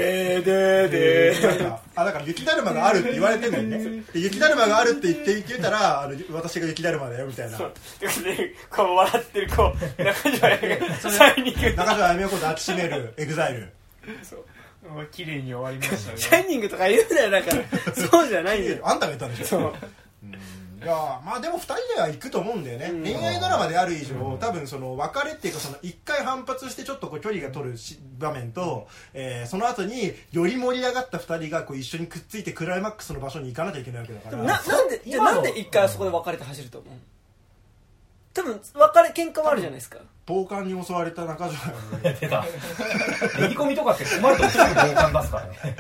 なだから雪だるまがあるって言われてるのにね雪だるまがあるって言ったら私が雪だるまだよみたいなそうでこう笑ってる中条あやみがシャイニング中条あやみを抱きしめるエグザイルそう綺麗に終わりましたねシャイニングとか言うなよだからそうじゃないんだよあんたが言ったんでしょそういやまあでも2人では行くと思うんだよね、恋愛ドラマである以上、多分その別れっていうか1回反発してちょっとこう距離が取る場面と、その後により盛り上がった2人がこう一緒にくっついてクライマックスの場所に行かなきゃいけないわけだからなんで1回そこで別れて走ると思う？多分喧嘩もあるじゃないですか。 暴漢に襲われた中条出た練り込みとかって困るとすぐ暴漢出すからね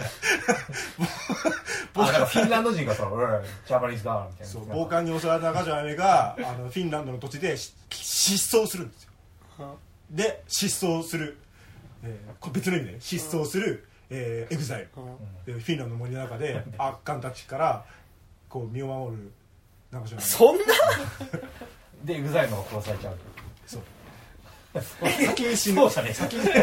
なんかフィンランド人がさ「ジャパニーズだ」みたいなそう暴漢に襲われた中条あやめがフィンランドの土地で失踪するんですよで失踪する、別の意味で失踪する、エグザイル、フィンランドの森の中で悪漢たちからこう身を守る中条あやめそんなでエグザイルの方が殺されちゃうそう先に死ぬそうだね先にいや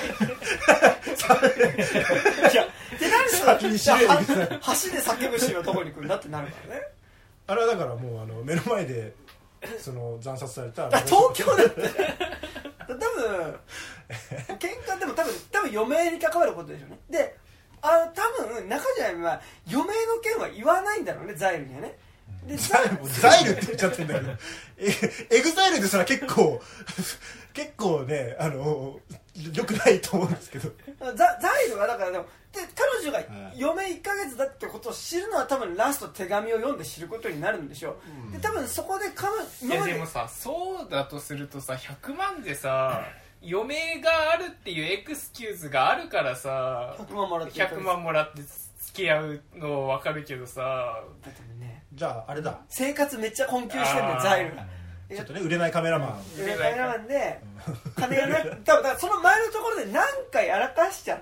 でなんで先に死ぬ橋で叫ぶシーンはどこに来るんだってなるからね。 あれはだからもう目の前で惨殺された東京だって多分喧嘩でも多分余命に関わることでしょうね。で多分中条あやみは余命の件は言わないんだろうねザイルにはね。 ザイルって言っちゃってんだけどエグザイルですら結構ね良くないと思うんですけどザイルはだからで彼女が余命1ヶ月だってことを知るのは多分ラスト手紙を読んで知ることになるんでしょう、で多分そこでいやでもさそうだとするとさ100万でさ余命があるっていうエクスキューズがあるからさ 100万もらって付き合うの分かるけどさだってねじゃああれだ生活めっちゃ困窮してるんだよザイルがちょっとね売れないカメラマンで金がな多分その前のところで何回やらかしちゃって、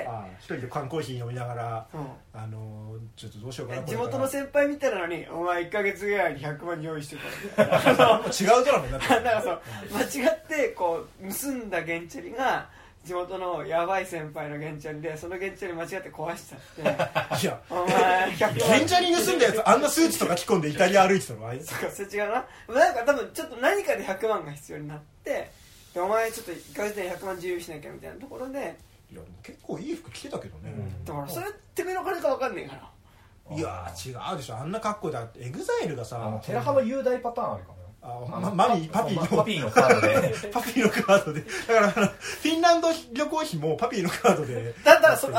一人で缶コーヒー飲みながら、ちょっとどうしようかな、 地元の先輩みたいなのにお前1ヶ月ぐらいに100万用意してた違うドラマになってる。 だからそう間違ってこう盗んだ原チャリが地元のやばい先輩の原チャリで、その原チャリ間違って壊しちゃって、 いやお前100万原チャリ盗んだやつあんなスーツとか着込んでイタリア歩いてたの？ そうか、それ違うな。なんか多分ちょっと何かで100万が必要になって、でお前ちょっと1ヶ月で100万自由しなきゃみたいなところで、 いやでも結構いい服着てたけどね、 だからそれてめえの金か分かんねえから。 いや違うでしょ、あんな格好で。エグザイルがさ、 寺浜雄大パターンあるかも。 マミーパピーのカードでパピーのカードで、だからフィンランド旅行費もパピーのカードでだからフィン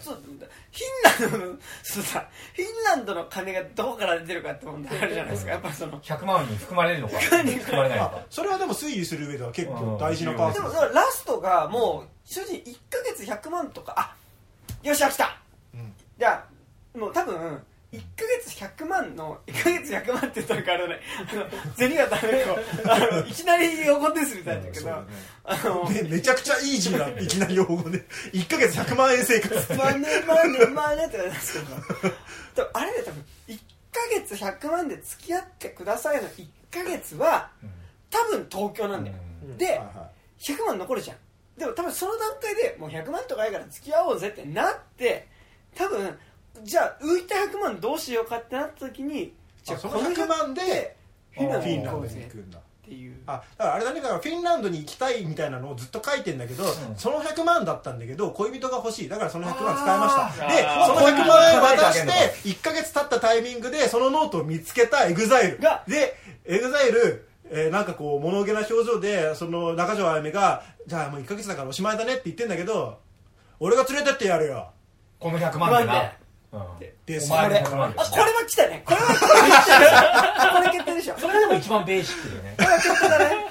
ランドの金がどこから出てるかって問題あるじゃないですか。やっぱその 100万に含まれるのか含まれないのか、 それはでも推理する上では結構大事なパーツ。 でもラストがもう正直1ヶ月100万とか、よっしゃ来た、じゃあもう多分1ヶ月100万の1ヶ月100万って言ったら変わらない銭がダメいきなり用語ですみたいだけど、 めちゃくちゃイージーないきなり用語で1ヶ月100万円生活マネって言うんですけど、あれで多分1ヶ月100万で付き合ってくださいの1ヶ月は多分東京なんだよ、で100万残るじゃん。でも多分その段階でもう100万とかいいから付き合おうぜってなって、多分じゃあ浮いた100万どうしようかってなった時に、じゃあその100万でフィンランドに行くんだっていう。 だからあれだね、だからフィンランドに行きたいみたいなのをずっと書いてんだけど、その100万だったんだけど恋人が欲しい、だからその100万使いました。でその100万円渡して1ヶ月経ったタイミングでそのノートを見つけたエグザイルで、エグザイルなんかこう物憂げな表情でその中条あやめがじゃあもう1ヶ月だからおしまいだねって言ってんだけど、俺が連れてってやるよこの100万でなでこれは来たね、これはこれ決定でしょ。 それでも一番ベーシックだよね。 これは決定だね。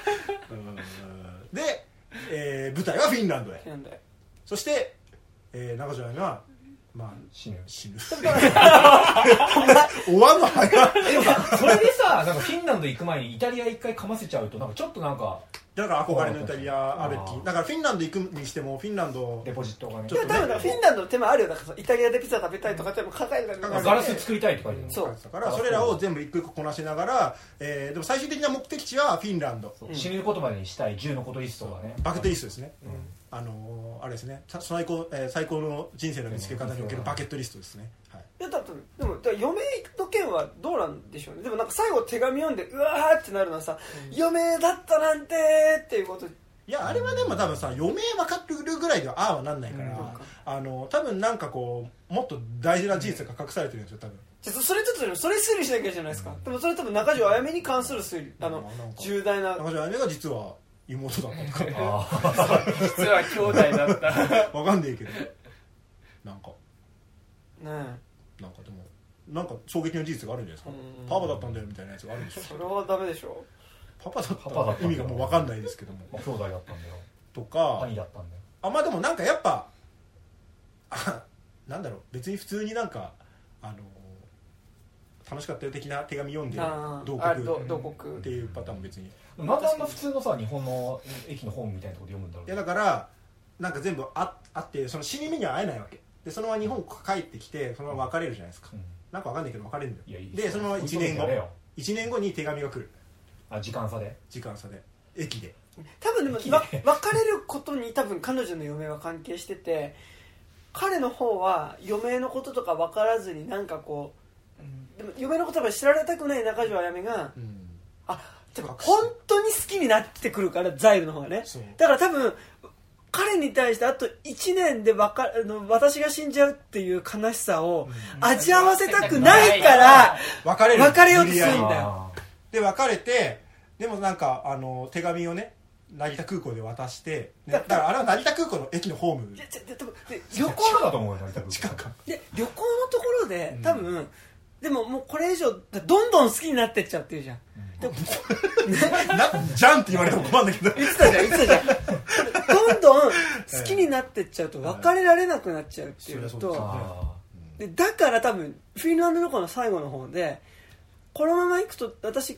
で、舞台はフィンランドへ。そして中条あやめは死ぬ終わんの早い。 それでさ、なんかフィンランド行く前にイタリア一回かませちゃうとなんかちょっとなんかだから憧れのイタリアアベッキ、だからフィンランド行くにしてもフィンランドデポジットがね、 いや多分フィンランドの手間あるよ。だからイタリアでピザ食べたいとかっても考えるからガラス作りたいとか言うの。 そうだからそれらを全部一個一個こなしながら、でも最終的な目的地はフィンランド。 死ぬことまでにしたい10のことリストがね、 バケットリストですね。あれですね、最高の人生の見つけ方におけるバケットリストですね。 でも嫁の件はどうなんでしょうね。でもなんか最後手紙読んでうわーってなるのはさ、嫁だったなんてっていうこと。 いやあれはでも多分さ、余命分かってるぐらいではああはなんないから、多分なんかこうもっと大事な事実が隠されてるんですよ多分。 それ推理しなきゃいけないじゃないですか。でもそれ多分中条あやめに関する推理、重大な。 中条あやめが実は妹だったとか実は兄弟だった分かんねえけど、なんかねえ、なんかでもなんか衝撃の事実があるんじゃないですか。パパだったんだよみたいなやつがあるんでしょ。 それはダメでしょ。 パパだった意味がもう分かんないですけども、 兄弟だったんだよとか兄だったんだよ。 まあでもなんかやっぱなんだろう、別に普通になんか楽しかったよ的な手紙読んで同国っていうパターンも別に。 なんであんな普通のさ日本の駅のホームみたいなところで読むんだろう。 いやだからなんか全部あってその死に目には会えないわけで、そのまま日本帰ってきてそのまま別れるじゃないですか。なんか分かんないけど別れるんだよ。でそのまま1年後に手紙が来る。 時間差で駅で多分でも別れることに多分彼女の嫁は関係してて、彼の方は嫁のこととか分からずになんかこう、でも嫁のことは知られたくない中条あやめが、でも本当に好きになってくるからザイルの方がね。だから多分彼に対してあと1年で私が死んじゃうっていう悲しさを味わわせたくないから別れようとするんだよ。 で別れて、でもなんか手紙をね成田空港で渡して、だからあれは成田空港の駅のホーム。 旅行だと思うよ。 近くで旅行のところで多分、でももうこれ以上どんどん好きになってっちゃうっていうじゃん。でもじゃんって言われても困るんだけど、 言ってたじゃんどんどん好きになってっちゃうと別れられなくなっちゃうっていうのと、だから多分フィンランド旅行の最後の方でこのまま行くと私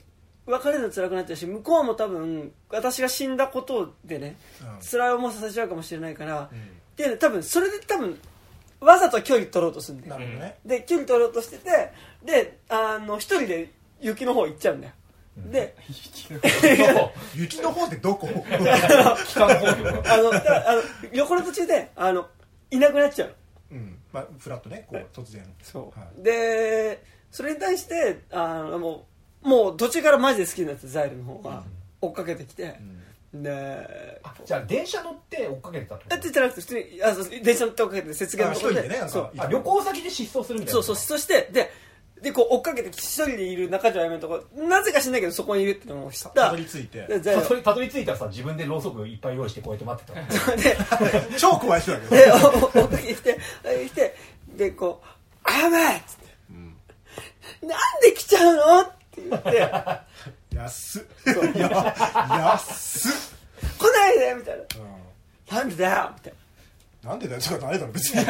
別れるの辛くなっちゃうし、向こうも多分私が死んだことでね、辛い思いさせちゃうかもしれないから、で多分それでわざと距離取ろうとするんだよ。 なるほどね。 で距離取ろうとしてて、で一人で雪の方行っちゃうんだよ。で雪の方ってどこ？ 北の方で旅行の途中でいなくなっちゃう。 まあフラットね、こう突然。 そう。でそれに対してもう途中からマジで好きになってザイルの方が追っかけてきて、でじゃあ電車乗って追っかけてたってこと？ じゃなくて普通に電車乗って追っかけて雪原のところで、 旅行先で失踪するみたいな。 そう失踪してでこう追っかけて一人でいる中条あやめのところ、なぜか知んないけどそこにいるってのを知った。 たどり着いてたどり着いたらさ、自分でろうそくいっぱい用意してこうやって待ってたで超怖い人だけどで追っかけてきてでこう「あやめ!」っつって、なんで来ちゃうの?」って言って安っ安っ来ないでみたいな、なんでだよみたいな、 なんでだよ、ちょっと誰だろ別に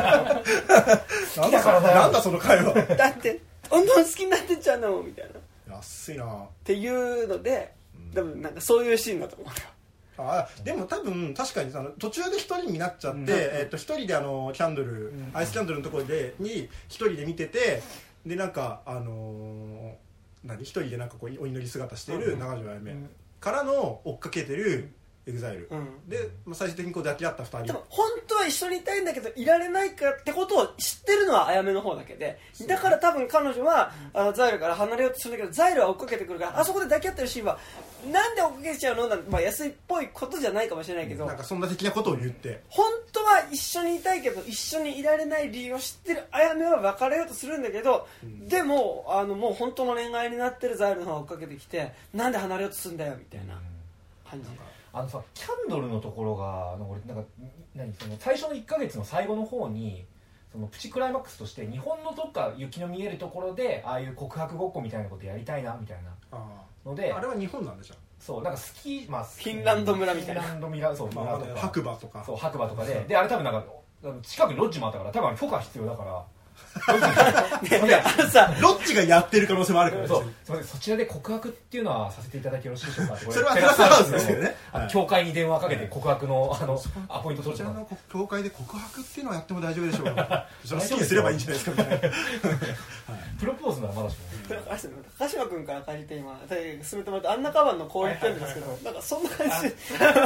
だからだよ、 なんだその会話だってどんどん好きになってっちゃうのみたいな安いなっていうので、多分なんかそういうシーンだと思うよ。 でも多分確かに途中で一人になっちゃって、一人でキャンドル、アイスキャンドルのところに一人で見てて、でなんか一人でなんかこうお祈り姿している中条あやめからの追っかけてるEXILE、で最終的にこう抱き合った2人。 でも本当は一緒にいたいんだけどいられないかってことを知ってるのはあやめの方だけで、だから多分彼女はザイルから離れようとするんだけど、ザイルは追っかけてくるから、あそこで抱き合ってるシーンはなんで追っかけちゃうのなんて、安いっぽいことじゃないかもしれないけど、 なんかそんな的なことを言って、 本当は一緒にいたいけど一緒にいられない理由を知ってるあやめは別れようとするんだけど、でももう本当の恋愛になってるザイルの方が追っかけてきて、なんで離れようとするんだよみたいな感じ。 キャンドルのところが俺なんかその最初の1ヶ月の最後の方にそのプチクライマックスとして日本のどっか雪の見えるところでああいう告白ごっこみたいなことやりたいなみたいなので、 あれは日本なんでしょ。 そうなんかスキー、フィンランド村みたいな、 フィンランド村、そう、 村とか白馬とか、 そう白馬とかであれ多分なんか近くにロッジもあったから多分許可必要だからロッチがやってる可能性もあるから、 そちらで告白っていうのはさせていただきよろしいでしょうかって。 それはテラスハウスですよね。 教会に電話かけて告白のアポイント取るとか、そちらの教会で告白っていうのはやっても大丈夫でしょうか。それ好きにすればいいんじゃないですかみたいな。 プロポーズならまだしも高島君から借りて今進めてもらってあんなカバンのこう言ってるんですけど、なんかそんな感じで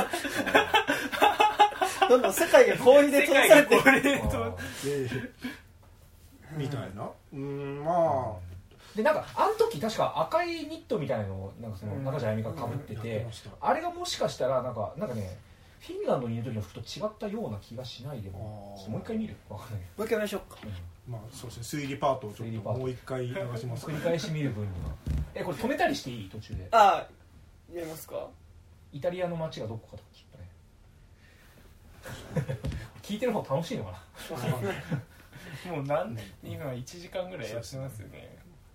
どんどん世界が氷で閉ざされてみたいな。まあでなんかあの時確か赤いニットみたいのをなんかその中条あやみが被ってて、あれがもしかしたらなんかねフィンランドにいる時の服と違ったような気がしないでも、もう一回見る？わかんない。 もう一回見ましょうか。 まあそうですね、推理パートをちょっともう一回流します。 繰り返し見る分にはこれ止めたりしていい？途中でやりますか。 イタリアの街がどこかとか聞いてる方楽しいのかなもう今1時間ぐらいやってますよね。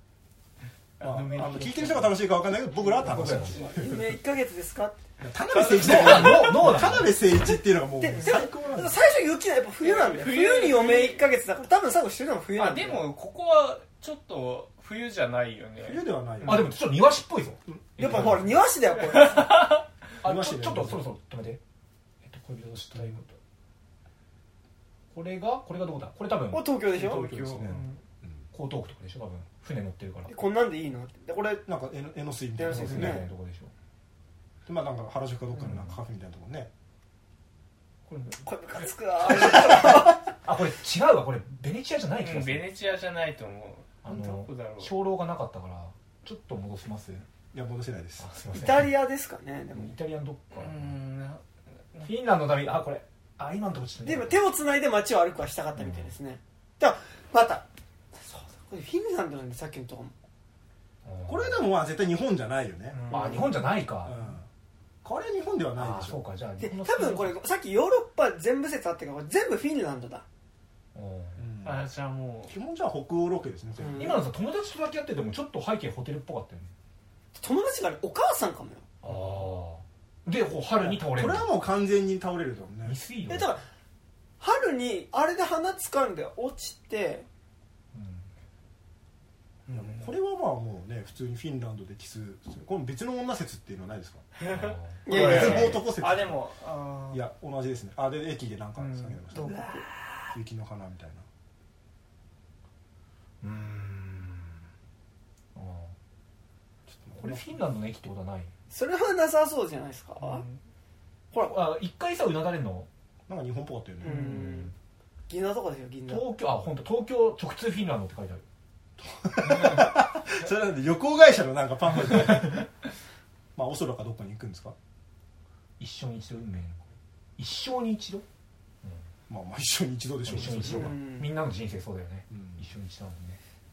聞いてる人が楽しいか分かんないけど僕らは楽しいです。 1ヶ月ですか？ 田辺誠一だよ。田辺誠一っていうのがもう最高なんだ。最初雪だ、やっぱ冬なんだよ。冬に余命1ヶ月だから多分最後してるのも冬なんだよ。 でもここはちょっと冬じゃないよね。 冬ではないよ。 でもちょっと庭師っぽいぞ。 やっぱほら庭師だよこれ。 ちょっとそろそろ止めて。恋人としたいこと。これがどこだ？これ多分東京でしょ。 東京ですね。江東区とかでしょ多分。船乗ってるから。 こんなんでいいの？これなんか江ノ水みたいなとこでね。まあなんか原宿かどっかのなんかカフェみたいなとこね。 これムカつくわ。 これ違うわ。これベネチアじゃない気がする。 ベネチアじゃないと思う。 鐘楼がなかったからちょっと戻します。 いや戻せないです。 イタリアですかね。でもイタリアのどっか。フィンランドの旅これ今のとこちょっと。 でも手をつないで街を歩くはしたかったみたいですね。だからまたこれフィンランドなんでさっきのとこも。 これでも絶対日本じゃないよね。 日本じゃないか。 これは日本ではないでしょ。 そうか、じゃあ多分これさっきヨーロッパ全部説あってから全部フィンランドだ。 じゃあもう基本じゃあ北欧ロケですね。 今のさ友達とだけやっててもちょっと背景ホテルっぽかったよね。 友達がお母さんかもよ。 で春に倒れる。 これはもう完全に倒れると思うね。 ミスイだから春にあれで鼻つかんで落ちて、 これははもうね普通にフィンランドでキス、この別の女説っていうのはないですか？ いや別の男説。 でもいや同じですね。で駅でなんか下げてました、雪の花みたいな。 これフィンランドの駅ってことはない？ それはなさそうじゃないですか。 ほら一回さうなだれんのなんか日本っぽかったよね。 銀座とかですよ、銀座。 東京本当東京直通フィンランドって書いてある。 それなんで旅行会社のなんかパンフレット。まあオスロかどっかに行くんですか？ 一生に一度運命の一生に一度、 まあ一生に一度でしょう。 一生に一度か、みんなの人生そうだよね、一生に一度なん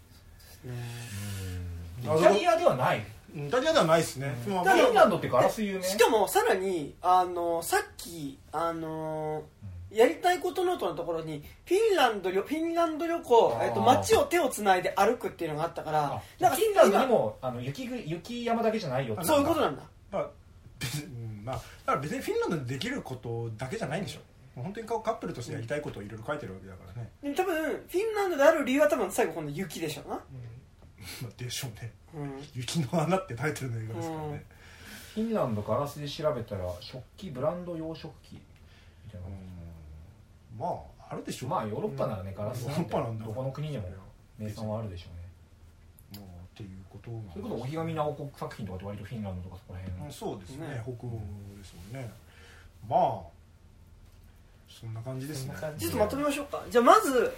でね。イタリアではない。 イタリアではないですね。 フィンランドってガラス有名。 しかもさらにさっきやりたいことノートのところにフィンランド旅行、街を手をつないで歩くっていうのがあったから、 なんかフィンランドにも雪山だけじゃないよって。 そういうことなんだ。 だから別にフィンランドでできることだけじゃないんでしょ。本当にカップルとしてやりたいことをいろいろ書いてるわけだからね。 でも多分フィンランドである理由は多分最後この雪でしょうな。 でしょうね。雪の穴ってタイトルの映画ですからね。 フィンランドガラスで調べたら食器ブランド養殖器みたいな。 まああるでしょう。 まあヨーロッパならね、ガラスなんてどこの国でも名産はあるでしょうね。 っていうことそれこそおひがみ直子作品とかって割とフィンランドとかそこら辺。 そうですね、北欧ですもんね。まあそんな感じですね。 ちょっとまとめましょうか。じゃあまず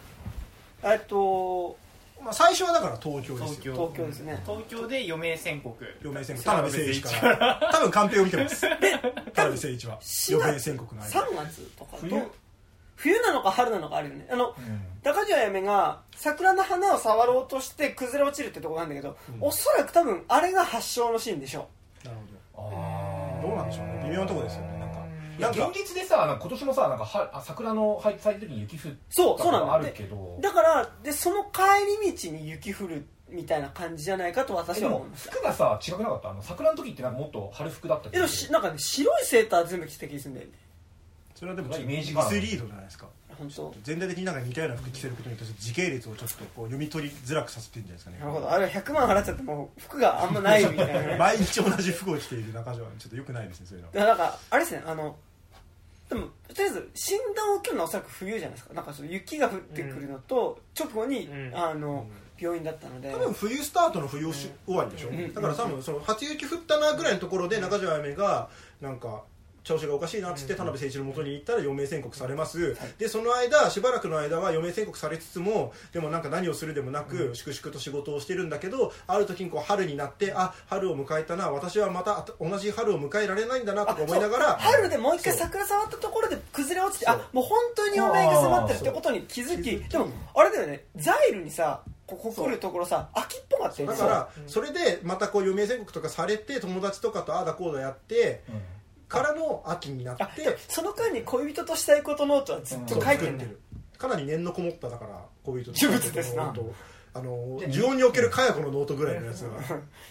最初はだから東京ですよ。 東京ですね。 東京で余命宣告。 田辺誠一から多分カンペを見てます。田辺誠一は余命宣告の間。 3月とか冬なのか春なのかあるよね。高城やめが桜の花を触ろうとして崩れ落ちるってとこなんだけど、おそらく多分あれが発祥のシーンでしょう。 なるほど。どうなんでしょうね。微妙なところですよね。 現実でさ、今年もさ、なんか桜の咲いた時に雪降ったとかあるけど、 だからその帰り道に雪降るみたいな感じじゃないかと私は思います。 服がさ違くなかった？桜の時ってなんかもっと春服だったけど、 なんかね、白いセーター全部着てきすんだよね。 それはでもイメージミスリードじゃないですか。 本当。 全体的になんか似たような服着せることによって時系列をちょっとこう読み取りづらくさせてるんじゃないですかね。 なるほど。あれ100万払っちゃってもう服があんまないみたいな、ね、 毎日同じ服を着ている中条はちょっと良くないですね、そういうの。 なんかあれですね、でもとりあえず診断を受けるのはおそらく冬じゃないですか。なんかその雪が降ってくるのと直後に、病院だったので、 多分冬スタートの冬終わりでしょ。だから多分その初雪降ったなぐらいのところで中条あやめがなんか調子がおかしいなっつって田辺誠一の元に行ったら余命宣告されます、でその間しばらくの間は余命宣告されつつもでもなんか何をするでもなく粛々と仕事をしてるんだけど、ある時にこう春になって春を迎えたな、私はまた同じ春を迎えられないんだなとか思いながら、 春でもう一回桜触ったところで崩れ落ちてもう本当に余命が迫ってるってことに気づき、でもあれだよね、ザイルにさここ来るところさ秋っぽかったよね。 だからそれでまたこう余命宣告とかされて友達とかとああだこうだやって、からの秋になって、 その間に恋人としたいことノートはずっと書いてるんだよ。 かなり念のこもっただから恋人と呪物ですな。 呪音におけるかや子のノートぐらいのやつが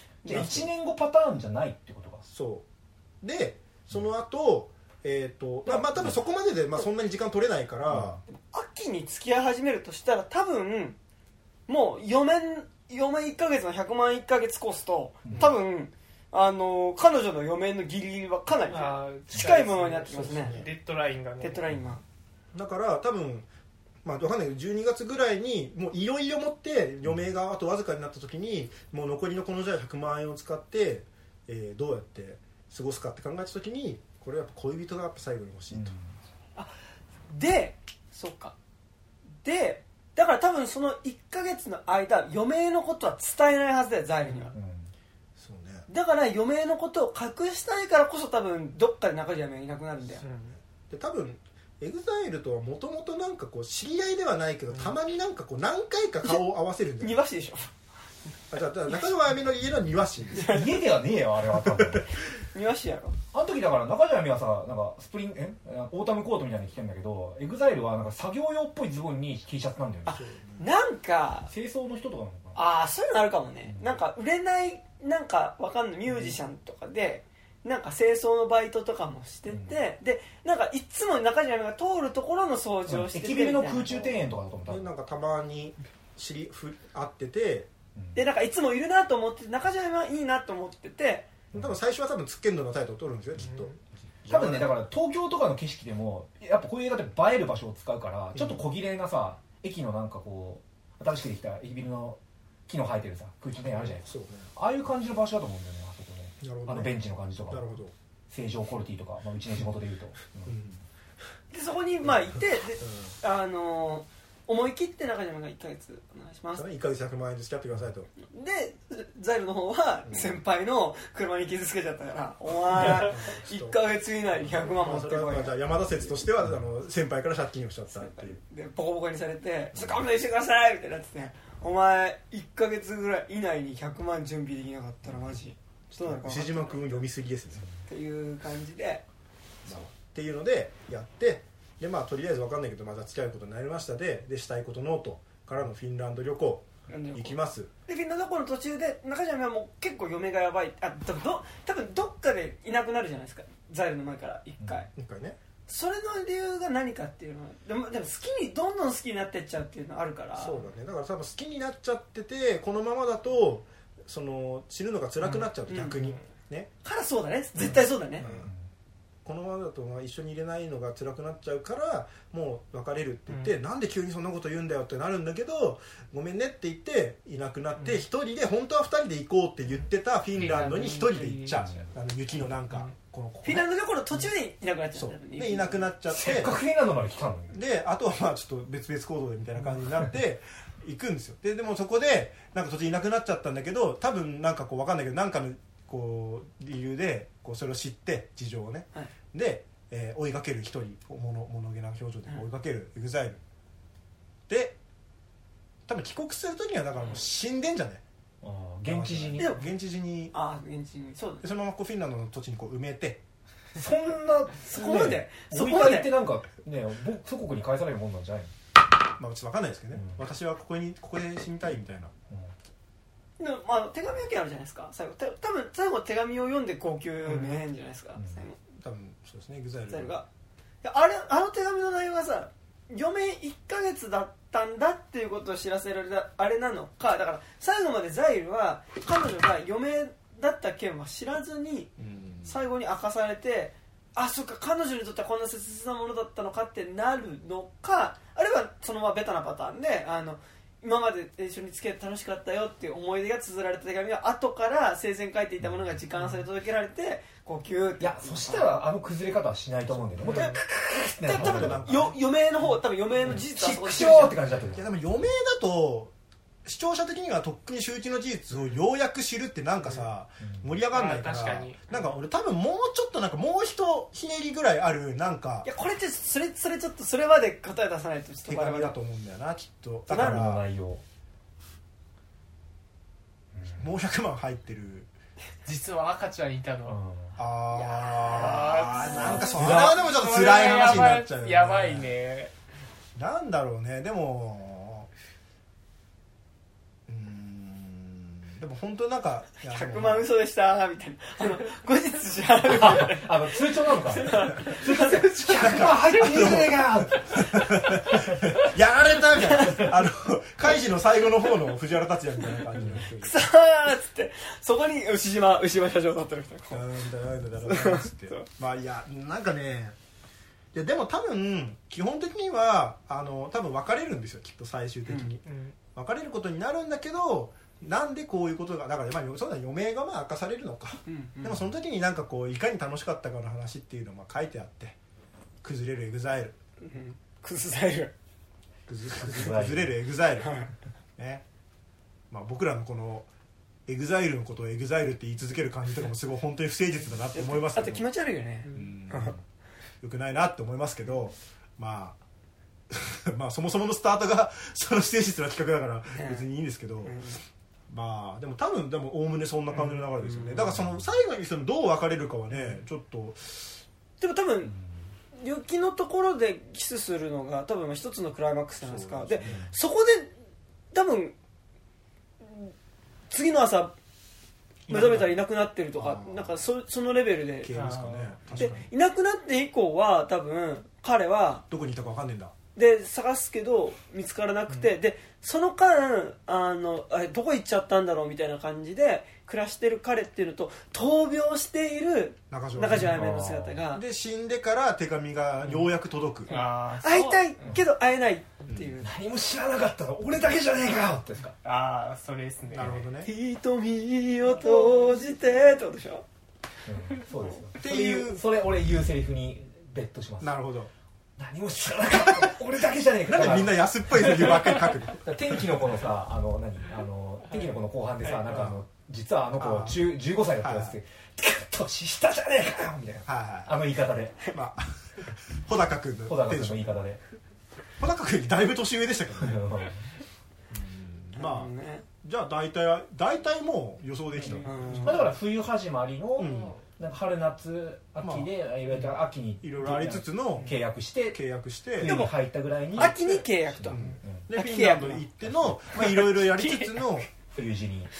1年後パターンじゃないってことか。 そうでその後まあ多分そこまででそんなに時間取れないから、 秋に付き合い始めるとしたら多分もう4年1ヶ月の100万1ヶ月コースと多分彼女の余命のギリギリはかなり近いものになってきますね。 デッドラインがね。 デッドラインが。 だから多分分かんないけど12月ぐらいにもういよいよもって余命があとわずかになった時にもう残りのこのじゃあ100万円を使って、どうやって過ごすかって考えた時にこれはやっぱ恋人がやっぱ最後に欲しいと。 でそうか。でだから多分その1ヶ月の間余命のことは伝えないはずだよ、ザイルには。だから余命のことを隠したいからこそ多分どっかで中島がいなくなるんだよ。 で多分EXILEとはもともとなんかこう知り合いではないけど、たまになんかこう何回か顔を合わせるんだよ。 庭師でしょ。 じゃあ中島あやめの家の庭師。 家ではねえよあれは多分。 庭師やろ。あの時だから中島あやめはさなんかオータムコートみたいなの着てんだけど、EXILEはなんか作業用っぽいズボンに T シャツなんだよね。 なんか清掃の人とかなのかな。そういうのあるかもね。なんか売れないなんかわかんないミュージシャンとかで、なんか清掃のバイトとかもしてて、でなんかいつも中島が通るところの掃除をしてて、 駅ビルの空中庭園とかだと思った。 なんかたまに会ってて、 でなんかいつもいるなと思って中島はいいなと思ってて、 多分最初はつっけんどのタイトルを取るんですよきっと。 多分ね、だから東京とかの景色でもやっぱこういう映画って映える場所を使うから、ちょっと小綺麗なさ駅のなんかこう新しくできた駅ビルの木の生えてるさ空中ねあるじゃないですか、ああいう感じの場所だと思うんだよね、あそこね。なるほどね、ベンチの感じとか。なるほど。成城コルティとか、うちの地元でいうと、 でそこにいてで、思い切って中島が1ヶ月お願いします、 1ヶ月100万円で付き合ってくださいと。 でザイルの方は先輩の車に傷つけちゃったから「お前1ヶ月以内に100万持ってこい」 じゃあ山田説としては先輩から借金をしちゃったっていうでボコボコにされて「勘弁してください」みたいになってて「お前1ヶ月ぐらい以内に100万準備できなかったらマジどうなるか分かんない」 牛島君読みすぎですねっていう感じでっていうのでやってでとりあえず分かんないけど付き合うことになりましたでしたいことノートからのフィンランド旅行行きます。 でフィンランド旅行の途中で中島はもう結構嫁がやばい多分どっかでいなくなるじゃないですか、ザイルの前から1回ね。それの理由が何かっていうのはでも好きにどんどん好きになってっちゃうっていうのあるから。 そうだね、だから多分好きになっちゃっててこのままだと死ぬのが辛くなっちゃうと逆に、ねからそうだね、絶対そうだね、 このままだと一緒にいれないのが辛くなっちゃうからもう別れるって言って、なんで急にそんなこと言うんだよってなるんだけど、ごめんねって言っていなくなって一人で本当は2人で行こうって言ってたフィンランドに一人で行っちゃう、雪のなんかフィンランド旅行の途中でいなくなっちゃうでいなくなっちゃってせっかくフィンランドまで来たのにであとはちょっと別々行動でみたいな感じになって行くんですよ。でもそこでなんか途中いなくなっちゃったんだけど多分なんか分かんないけどなんかの理由でそれを知って事情をね、で追いかける一人物気な表情で追いかけるEXILE、で多分帰国する時にはだからもう死んでんじゃね、 現地時にそうでそのままフィンランドの土地に埋めて、 そんなそこまでそこまでってなんかね祖国に返されるもんなんじゃないの。ちょっと分かんないですけどね、私はここで死にたいみたいな。 でも手紙だけあるじゃないですか最後。多分最後手紙を読んで号泣めへんじゃないですか、 多分そうですね、EXILE があの手紙の内容がさ、余命1ヶ月だったんだっていうことを知らせられたあれなのか、だから最後までザイルは彼女が余命だった件は知らずに最後に明かされて、あ、そっか彼女にとってはこんな切実なものだったのかってなるのか、あるいはそのままベタなパターンで今まで一緒に付き合って楽しかったよっていう思い出が綴られた手紙が後から生前書いていたものが時間差で届けられてこうキューって、 いやそしたら崩れ方はしないと思うんだよね。 多分余命の方、多分余命の事実はそこでしょって感じだった。 いやでも余命だと視聴者的にはとっくに周知の事実をようやく知るってなんかさ、盛り上がんないから、なんか俺多分もうちょっとなんかもう一ひねりぐらいあるなんか、 いやこれってそれちょっとそれまで答え出さないとちょっと手紙だと思うんだよなきっと。 だから内容もう100万入ってる、 実は赤ちゃんいたの、 なんかそれはでもちょっと辛い話になっちゃうよね。 やばいね。 なんだろうね、でも本当なんか 100万嘘でしたみたいな後日支払うみたいな通帳なのか100万入ってるじゃねえかやられたみたいなカイジの最後の方の藤原竜也みたいな感じでくそーっつってそこに牛島社長だったみたいなまあいやなんかね、いやでも多分基本的には多分別れるんですよきっと最終的に、別れることになるんだけど、なんでこういうことがだからそうだ余命が明かされるのか、でもその時になんかいかに楽しかったかの話っていうのが書いてあって、崩れるEXILE、 崩れる EXILEね、僕らのこのEXILEのことをEXILEって言い続ける感じとかもすごい本当に不誠実だなって思いますけど、 あと気持ち悪いよね、 よくないなって思いますけど、まあそもそものスタートがその不誠実な企画だから別にいいんですけど、でも多分おおむねそんな感じの流れですよね。だからその最後にどう別れるかはねちょっと、 でも多分雪のところでキスするのが多分一つのクライマックスじゃないですか。でそこで多分次の朝目覚めたらいなくなってるとか、なんかそのレベルで、 消えますかね。 でいなくなって以降は多分彼はどこにいたか分かんねえんだ。 で探すけど見つからなくて、でその間どこ行っちゃったんだろうみたいな感じで暮らしてる彼っていうのと闘病している中条あやめの姿が、 で死んでから手紙がようやく届く、 会いたいけど会えないっていう、 何も知らなかったの俺だけじゃねえかよってですか。 それですね。 なるほどね。 瞳を閉じてってことでしょ。 そうですよっていう、 それ俺言うセリフにベットします。 なるほど。 何も知らなかった俺だけじゃねえか。 なんでみんな安っぽいセリフばっかり書く天気の子のさ天気の子の後半でさ、なんか実はあの子15歳だったやつって年下じゃねえかよみたいな、あの言い方で、 まあ穂高君の言い方で、 穂高君だいぶ年上でしたけどねまあじゃあ大体もう予想できた。 だから冬始まりのなんか春夏秋で、いわゆる秋にいろいろありつつの契約してでも入ったぐらいに秋に契約と、 でフィンランドに行ってのいろいろやりつつの冬時に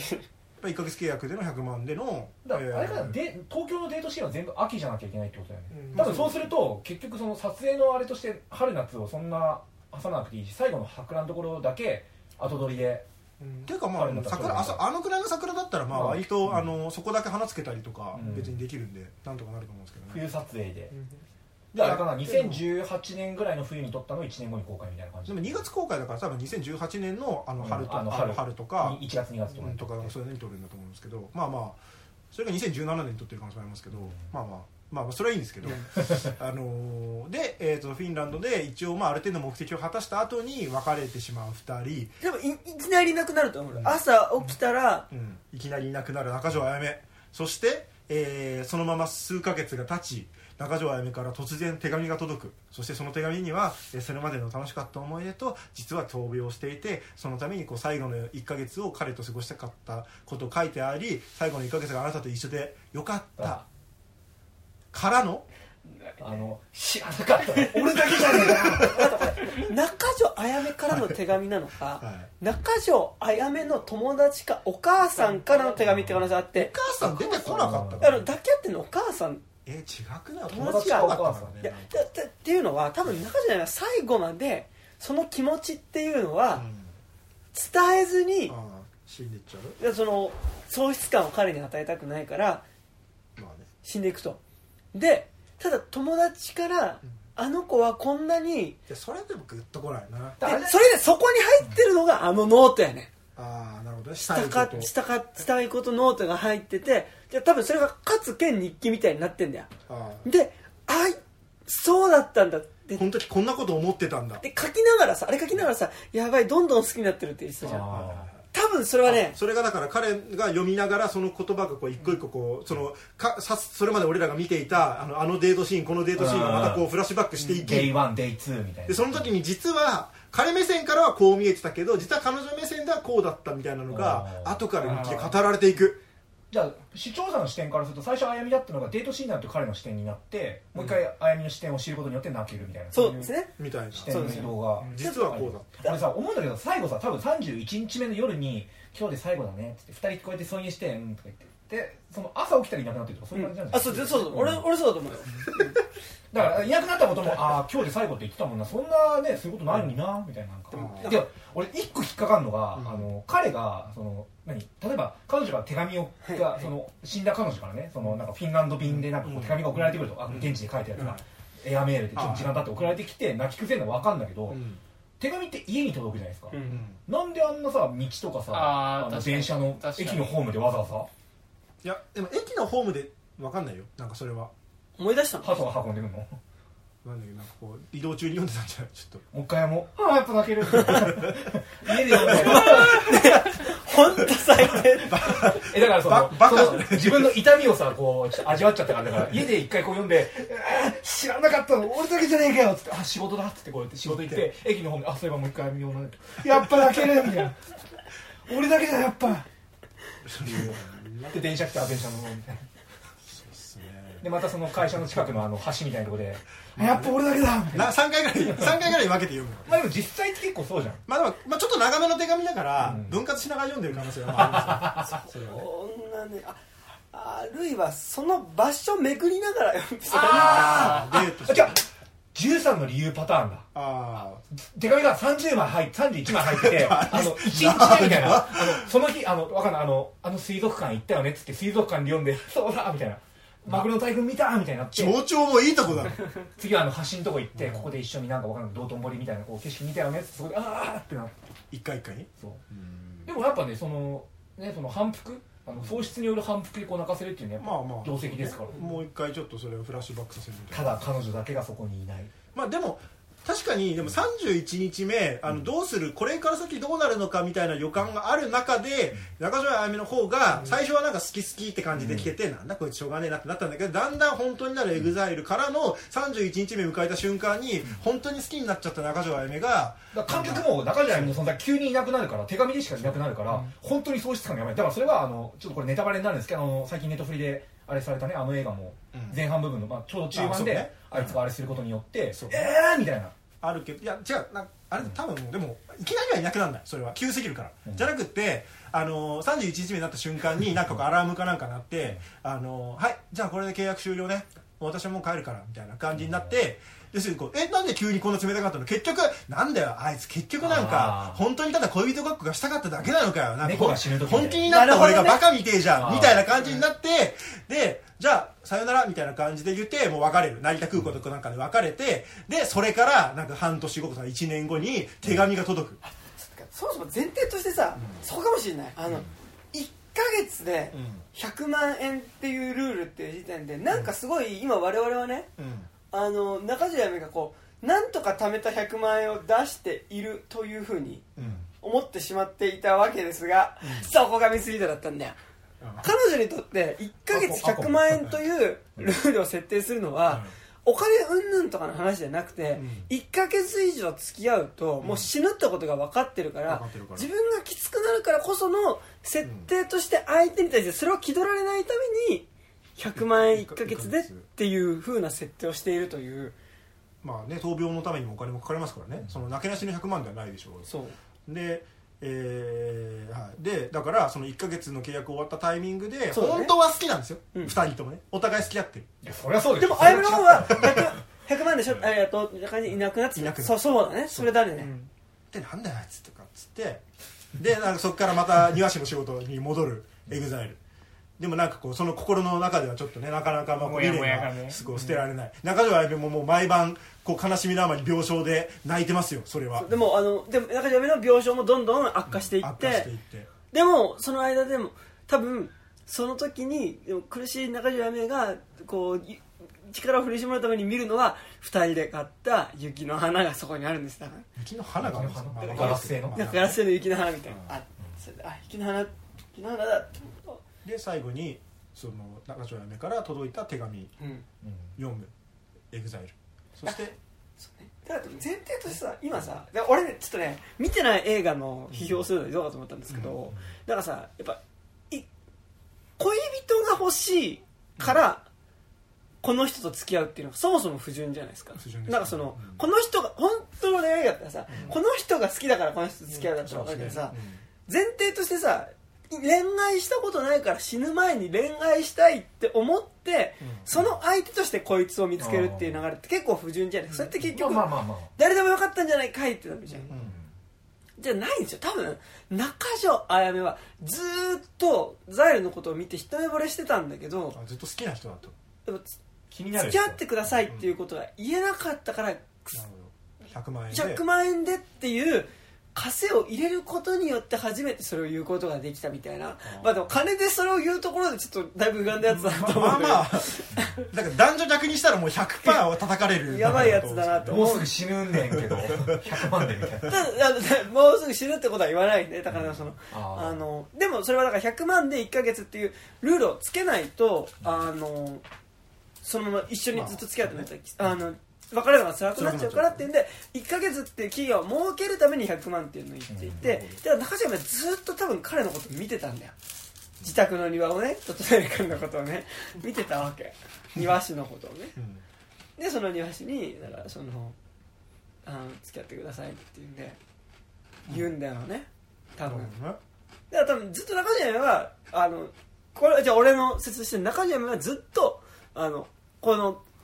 1ヶ月契約での100万でのあれかな、東京のデートシーンは全部秋じゃなきゃいけないってことだよね。多分そうすると結局その撮影のあれとして春夏をそんな挟まなくていいし、最後の桜のところだけ後撮りで。 っていうかまああのくらいの桜だったらまあ割とそこだけ花つけたりとか別にできるんでなんとかなると思うんですけどね。 冬撮影でじゃああれかな、2018年ぐらいの冬に撮ったのを1年後に公開みたいな感じ。 でも2月公開だから多分2018年の春とか 1月2月とかそういうのに撮るんだと思うんですけど、まあまあそれが2017年に撮ってる可能性もありますけど、まあそれはいいんですけどで、フィンランドで一応ある程度目的を果たした後に別れてしまう2人。 でもいきなりいなくなると思う、朝起きたら、 いきなりいなくなる中条あやめ。そして、そのまま数ヶ月が経ち中条あやめから突然手紙が届く。そしてその手紙にはそれまでの楽しかった思い出と実は闘病していて、そのために最後の1ヶ月を彼と過ごしたかったことを書いてあり、最後の1ヶ月があなたと一緒でよかったからの知らなかった俺だけじゃねえか中条あやめからの手紙なのか、中条あやめの友達かお母さんからの手紙って可能性あって、 お母さん出てこなかったから抱き合ってんのお母さん違くない？ 友達かお母さんね。っていうのは多分中条あやめは最後までその気持ちっていうのは伝えずに死んでいっちゃう。 その喪失感を彼に与えたくないから死んでいくと。でただ友達からあの子はこんなにそれでもグッとこないな。 それでそこに入ってるのがノートやね。 なるほどね。 したいことノートが入ってて、多分それが勝兼日記みたいになってんだよ。でそうだったんだって、 この時こんなこと思ってたんだで書きながらさやばいどんどん好きになってるって言ってたじゃん。多分それはね、 それがだから彼が読みながらその言葉が一個一個それまで俺らが見ていたあのデートシーン、このデートシーンがまたフラッシュバックしていき、 Day 1 Day 2みたいな。 でその時に実は彼目線からはこう見えてたけど実は彼女目線ではこうだったみたいなのが後から日記で語られていく。 じゃあ視聴者の視点からすると最初あやみだったのがデートシーンになって彼の視点になって、もう一回あやみの視点を知ることによって泣けるみたいな、 そうですね、 みたいな視点の移動が実はこうだった。 俺さ思うんだけど最後さ多分31日目の夜に今日で最後だねって2人こうやって添い寝してとか言ってでその朝起きたらいなくなってるとかそういう感じなんじゃない？ そう俺そうだと思うよ。 だからいなくなったことも今日で最後って言ってたもんな、そんなねすることないのになみたいな。で俺一個引っかかるのが、彼が例えば彼女が手紙をが死んだ彼女からねなんかフィンランド便でなんか手紙が送られてくると、現地で書いたやつがエアメールでちょっと時間経って送られてきて泣き崩れるの分かるんだけど、手紙って家に届くじゃないですか。なんであんなさ道とかさ電車の駅のホームでわざわざ。 いやでも駅のホームで分かんないよ。なんかそれは思い出したの？ 鳩が運んでくるの？ なんだけどなんか移動中に読んでたんじゃない？ちょっともう一回もやっぱ泣ける家で読んで本当最低だから自分の痛みをさ味わっちゃったからだから家で一回読んで知らなかったの俺だけじゃねえかよっつって仕事だっつってこうやって仕事行って駅の方でそういえばもう一回読んでやっぱ泣けるみたいな俺だけだやっぱで電車来た電車の方みたいな。でまたその会社の近くの橋みたいなところでやっぱ俺だけだみたいな 3回ぐらい分けて読む。 まあでも実際って結構そうじゃん。 でもちょっと長めの手紙だから分割しながら読んでる可能性がありますよ。 こんなねあるいはその場所巡りながら読む。 デートして 13の理由パターンだ。手紙が31枚入ってて1日目みたいなその日わかんない水族館行ったよねっつって水族館で読んでそうだみたいなマグロの大群見たみたいになって町長もいいとこだ次は橋のとこ行ってここで一緒になんかわかんない道頓堀みたいなこう景色見たよねってそこでってなって一回にそうでもやっぱねその反復喪失による反復でこう泣かせるっていうね業績ですから、 もう一回ちょっとそれをフラッシュバックさせるみたいな。ただ彼女だけがそこにいない。 まあでも確かにでも31日目どうするこれから先どうなるのかみたいな予感がある中で中条あやめの方が最初はなんか好き好きって感じで来ててなんだこいつしょうがねえなってなったんだけどだんだん本当になるEXILEからの31日目迎えた瞬間に本当に好きになっちゃった中条あやめが観客も中条あやめの存在急にいなくなるから手紙でしかいなくなるから本当に喪失感がやばい。だからそれはちょっとこれネタバレになるんですけど最近ネットフリであれされたね映画も前半部分のちょうど中盤であいつがあれすることによってみたいなあるけどいや違うあれ多分でもいきなりはいなくならないそれは急すぎるから、じゃなくって31日目になった瞬間になんかこうアラームかなんか鳴ってはいじゃあこれで契約終了ね私はもう帰るからみたいな感じになって要するにこうなんで急にこんな冷たかったの結局なんだよあいつ結局なんか本当にただ恋人ごっこがしたかっただけなのかよなんか本気になった俺がバカみてえじゃんみたいな感じになってでじゃあさよならみたいな感じで言ってもう別れる成田空港とかなんかで別れてでそれからなんか半年後とか1年後に手紙が届く、 そもそも前提としてさ、そうかもしれない1ヶ月で100万円っていうルールっていう時点でなんかすごい今我々はね、中条あやめがこうなんとか貯めた100万円を出しているというふうに思ってしまっていたわけですが、そこがミスリードだったんだよ。彼女にとって1ヶ月100万円というルールを設定するのはお金うんぬんとかの話じゃなくて1ヶ月以上付き合うともう死ぬってことが分かってるから自分がきつくなるからこその設定として相手に対してそれを気取られないために100万円1ヶ月でっていう風な設定をしているというまあね闘病のためにもお金もかかりますからねそのなけなしの100万ではないでしょう。そうででだからその1ヶ月の契約終わったタイミングで、本当は好きなんですよ、2人ともねお互い好き合ってる。 いやそりゃそうです。 でもあやめの方は100万でしょいなくなってそうだねそれだね、 でなんだよあいつとかっつってでなんかそこからまた庭師の仕事に戻るEXILEでもなんかこうその心の中ではちょっとねなかなか未練がすごい捨てられない。中条あやめももう毎晩こう悲しみのあまり病床で泣いてますよそれは。 でも中条あやめの病床もどんどん悪化していってでもその間でも多分その時にでも苦しい中条あやめがこう力を振り絞るために見るのは2人で買った雪の花がそこにあるんです。だから雪の花があるんですか。 ガラス製のガラス製の雪の花みたいな雪の花だってで最後にその中条あやめから届いた手紙、読むEXILEそしてだから前提としてさ今さ俺ねちょっとね見てない映画の批評するのにどうかと思ったんですけど、だからさやっぱ恋人が欲しいからこの人と付き合うっていうのはそもそも不純じゃないですか。なんかその、この人が本当の恋愛だったらさ、この人が好きだからこの人と付き合うだったら分かるけどさ、前提としてさ恋愛したことないから死ぬ前に恋愛したいって思って、その相手としてこいつを見つけるっていう流れって結構不純じゃないですか。それって結局誰でもよかったんじゃないかいってなるじゃん、じゃないんですよ。多分中条あやめはずーっとザイルのことを見て一目惚れしてたんだけどずっと好きな人だとでも付き合ってくださいっていうことが言えなかったから、100万円でっていう枷を入れることによって初めてそれを言うことができたみたいな、まあでも金でそれを言うところでちょっとだいぶ歪んだやつだなと思う。 だから男女逆にしたらもう 100% は叩かれるやばいやつだなともうすぐ死ぬんねんけど100万でみたいなもうすぐ死ぬってことは言わないね。だからそのでもそれはだから100万で1ヶ月っていうルールをつけないとそのまま一緒にずっと付き合ってないと別れるのが辛くなっちゃうからっていうんで1ヶ月っていう期限を設けるために100万っていうのを言っていて、だから中島はずっと多分彼のことを見てたんだよ。自宅の庭をねトトナリ君のことをね見てたわけ。庭師のことをね、でその庭師にだからその付き合ってくださいって言うんで言うんだよね多分。だから多分ずっと中島はこれじゃあ俺の説として中島はずっとこの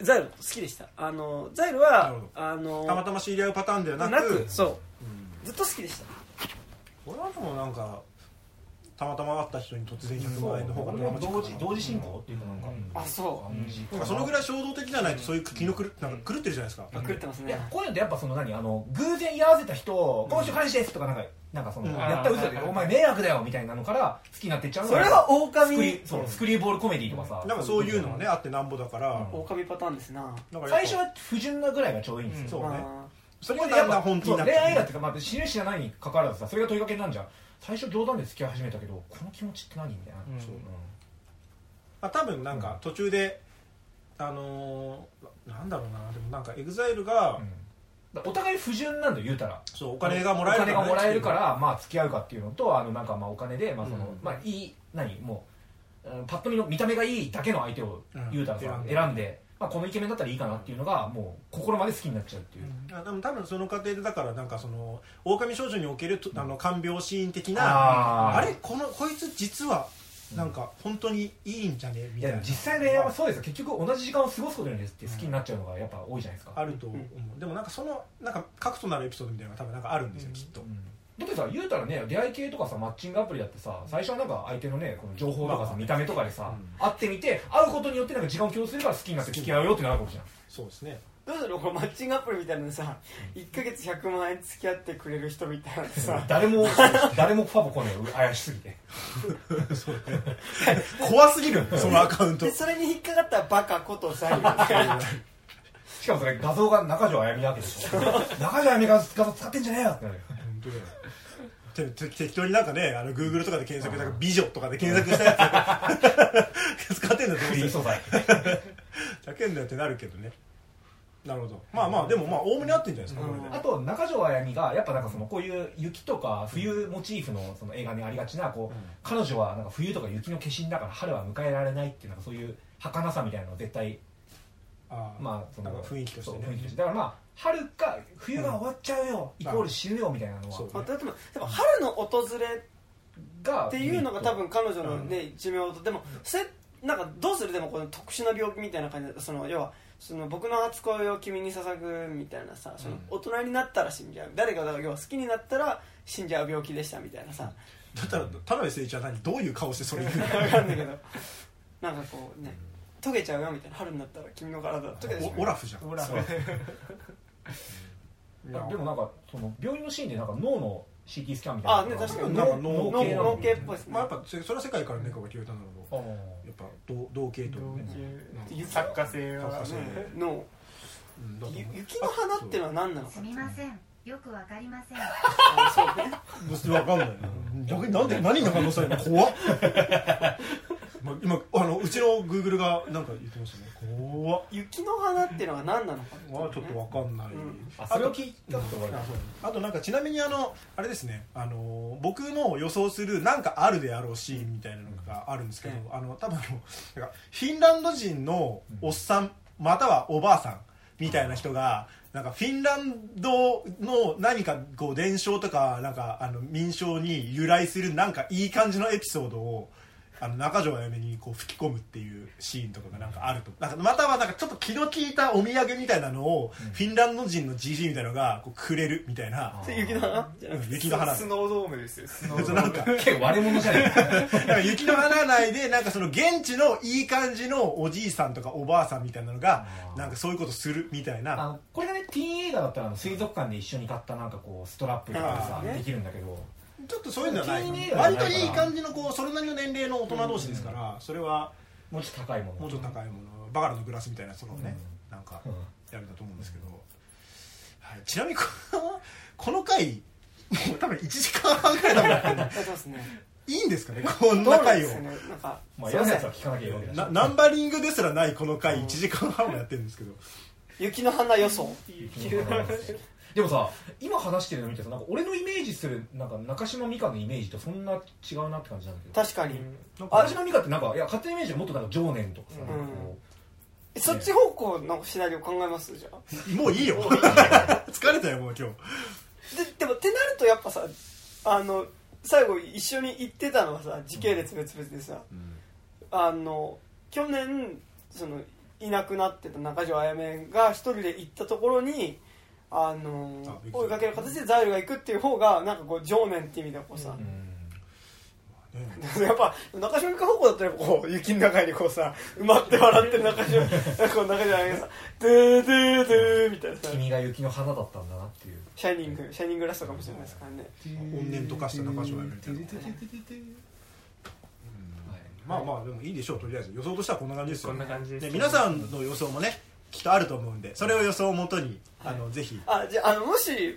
ザイル好きでした。ザイルはたまたま知り合うパターンではなくそう、ずっと好きでした。 俺はでもなんかたまたま会った人に突然100万円の方が同時進行っていうかなんか、 あ、そうそのぐらい衝動的じゃないとそういう気の狂ってるじゃないですか。 狂ってますね。 こういうのってやっぱその偶然居合わせた人今週彼氏ですとかなんかそのやった嘘でお前迷惑だよみたいなのから好きになっていっちゃうのが、それは狼スクリューボールコメディとかさ、 なんかそういうのはねあってなんぼだから狼パターンですな。 最初は不純なぐらいがちょうどいいんですよ。 そうね。それがやっぱ本気になって恋愛だっていうか知る知らないに関わらずさ、それが問いかけなんじゃん。最初冗談で付き合い始めたけどこの気持ちって何みたいな。 多分なんか途中でなんだろうな、でもなんかEXILEがお互い不純なんだ言うたら、 そうお金がもらえるからまあ付き合うかっていうのとなんかまあお金でまあそのまあいいもうパッと見の見た目がいいだけの相手を言うたらさ選んで、まあこのイケメンだったらいいかなっていうのがもう心まで好きになっちゃうっていう。 多分その過程でだからなんかその狼少女における看病シーン的なあれこいつ実はなんか本当にいいんじゃねみたいな。 実際の恋愛はそうですよ。結局同じ時間を過ごすことによって好きになっちゃうのがやっぱ多いじゃないですか。 あると思う。でもなんかそのなんか核となるエピソードみたいなのが多分なんかあるんですよ、きっと。 だってさ言うたらね出会い系とかさマッチングアプリだってさ最初はなんか相手のねこの情報とかさ見た目とかでさ会ってみて会うことによってなんか時間を共有するから好きになって付き合うよってなるかもしれない。 そうですね。 どうだろうこのマッチングアプリみたいなのさ1ヶ月100万円付き合ってくれる人みたいなさ誰もファボ来ねえ怪しすぎて怖すぎるそのアカウントでそれに引っかかったらバカことさしかもそれ画像が中条あやみなわけでしょ中条あやみが画像使ってんじゃねえよってなる。 適当になんかねGoogle とかで検索した美女とかで検索したやつ使ってんだと思う。 素材叫んだよってなるけどね。なるほど。まあでもおおむね合ってんじゃないですか、これで。 あと中条あやみがやっぱなんかそのこういう雪とか冬モチーフのその映画にありがちなこう、彼女はなんか冬とか雪の化身だから春は迎えられないっていうなんかそういう儚さみたいなのを絶対まあその雰囲気としてね。 だからまあ春か冬が終わっちゃうよイコール死ぬよみたいなのは。 でも春の訪れがっていうのが多分彼女のね寿命とでもなんかどうするでもこの特殊な病気みたいな感じで要はその僕の初恋を君に捧ぐみたいなさその大人になったら死んじゃう誰かが要は好きになったら死んじゃう病気でしたみたいなさ。 だったら田辺誠一はどういう顔してそれ言うの分かんないけどなんかこうね溶けちゃうよみたいな春になったら君の体溶けてしまう。 オラフじゃん。 オラフでもなんかその病院のシーンでなんか脳の CT スキャンみたいな。 あね確かに脳系っぽいですね。 やっぱそれは世界から猫が消えたんだろう。やっぱ同系と作家性は脳雪の花っていうのは何なのか。 すみませんよくわかりません。 そうね。わかんない。逆に何が反応されるの怖っ。今うちの Google がなんか言ってましたね。怖っ。 雪の花っていうのは何なのかはちょっとわかんない。 それを聞いたことがある。 あとなんかちなみにあれですね僕の予想するなんかあるであろうシーンみたいなのがあるんですけど多分なんかフィンランド人のおっさんまたはおばあさんみたいな人がなんかフィンランドの何かこう伝承とかなんか民謡に由来するなんかいい感じのエピソードを中条あやめにこう吹き込むっていうシーンとかがなんかあるとなんかまたはなんかちょっと気の利いたお土産みたいなのをフィンランド人のじじいみたいなのがこうくれるみたいな。 雪の花雪の花スノードームですよ。スノードームなんか結構割れ物じゃない雪の花内でなんかその現地のいい感じのおじいさんとかおばあさんみたいなのがなんかそういうことするみたいな。 これがねティーン映画だったら水族館で一緒に買ったなんかこうストラップとかさできるんだけどちょっとそういうのはない割といい感じのこうそれなりの年齢の大人同士ですからそれはもうちょっと高いものもうちょっと高いものバカラのグラスみたいなそのねなんかやるんだと思うんですけどちなみにこの回もう多分1時間半くらい多分やってるいいんですかねこんな回をまあ嫌なやつは聞かなきゃいけないナンバリングですらないこの回1時間半もやってるんですけど雪の花予想でもさ今話してるの見てさなんか俺のイメージするなんか中島美嘉のイメージとそんな違うなって感じなんだけど確かに中島美嘉ってなんかいや勝手なイメージはもっとなんか情念とかさそっち方向のシナリオ考えますじゃあもういいよ疲れたよもう今日でもってなるとやっぱさ最後一緒に行ってたのはさ時系列別々でさ去年そのいなくなってた中条あやめが一人で行ったところに追いかける形でザイルが行くっていう方がなんかこう情念っていう意味でこうさ、やっぱ中島美嘉方向だったらこう雪の中にこうさ埋まって笑ってる中島あやめがさドゥードゥードゥーみたいなさ、 君が雪の花だったんだなっていうシャイニングラストかもしれないですからね。 怨念とかした中島あやめみたいな。まあまあでもいいでしょう。とりあえず予想としてはこんな感じですよ。 こんな感じです。 皆さんの予想もねきっとあると思うんで、それを予想をもとにぜひ。 じゃあもし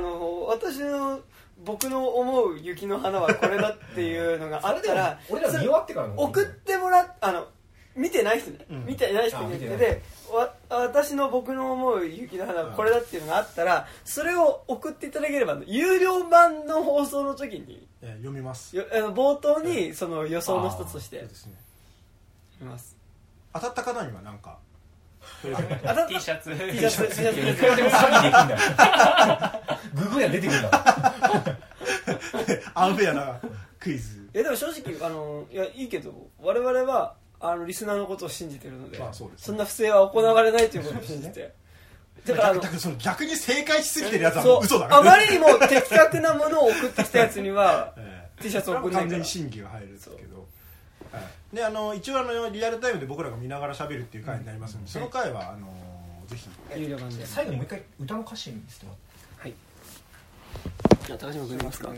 僕の思う雪の花はこれだっていうのがあったら俺ら見終わってからの送ってもら見てない人ね、見てない人に言ってで僕の思う雪の花はこれだっていうのがあったらそれを送っていただければ有料版の放送の時に読みます。 冒頭にその予想の一つとして読みます。 当たった方にはなんか T シャツいくらでも詐欺できんだよググや出てくるんだアンフェアなクイズ。 でも正直いやいいけど我々はリスナーのことを信じてるので、そんな不正は行われないということを信じてだからその逆に正解しすぎてるやつは嘘だね。 あまりにも的確なものを送ってきたやつにはT シャツを送んないから完全に審議が入るんですけど、で一応リアルタイムで僕らが見ながら喋るっていう回になりますので、その回はぜひ有料版で最後にもう一回歌の歌詞にしてもらって。 はい、じゃあ高島君いますか。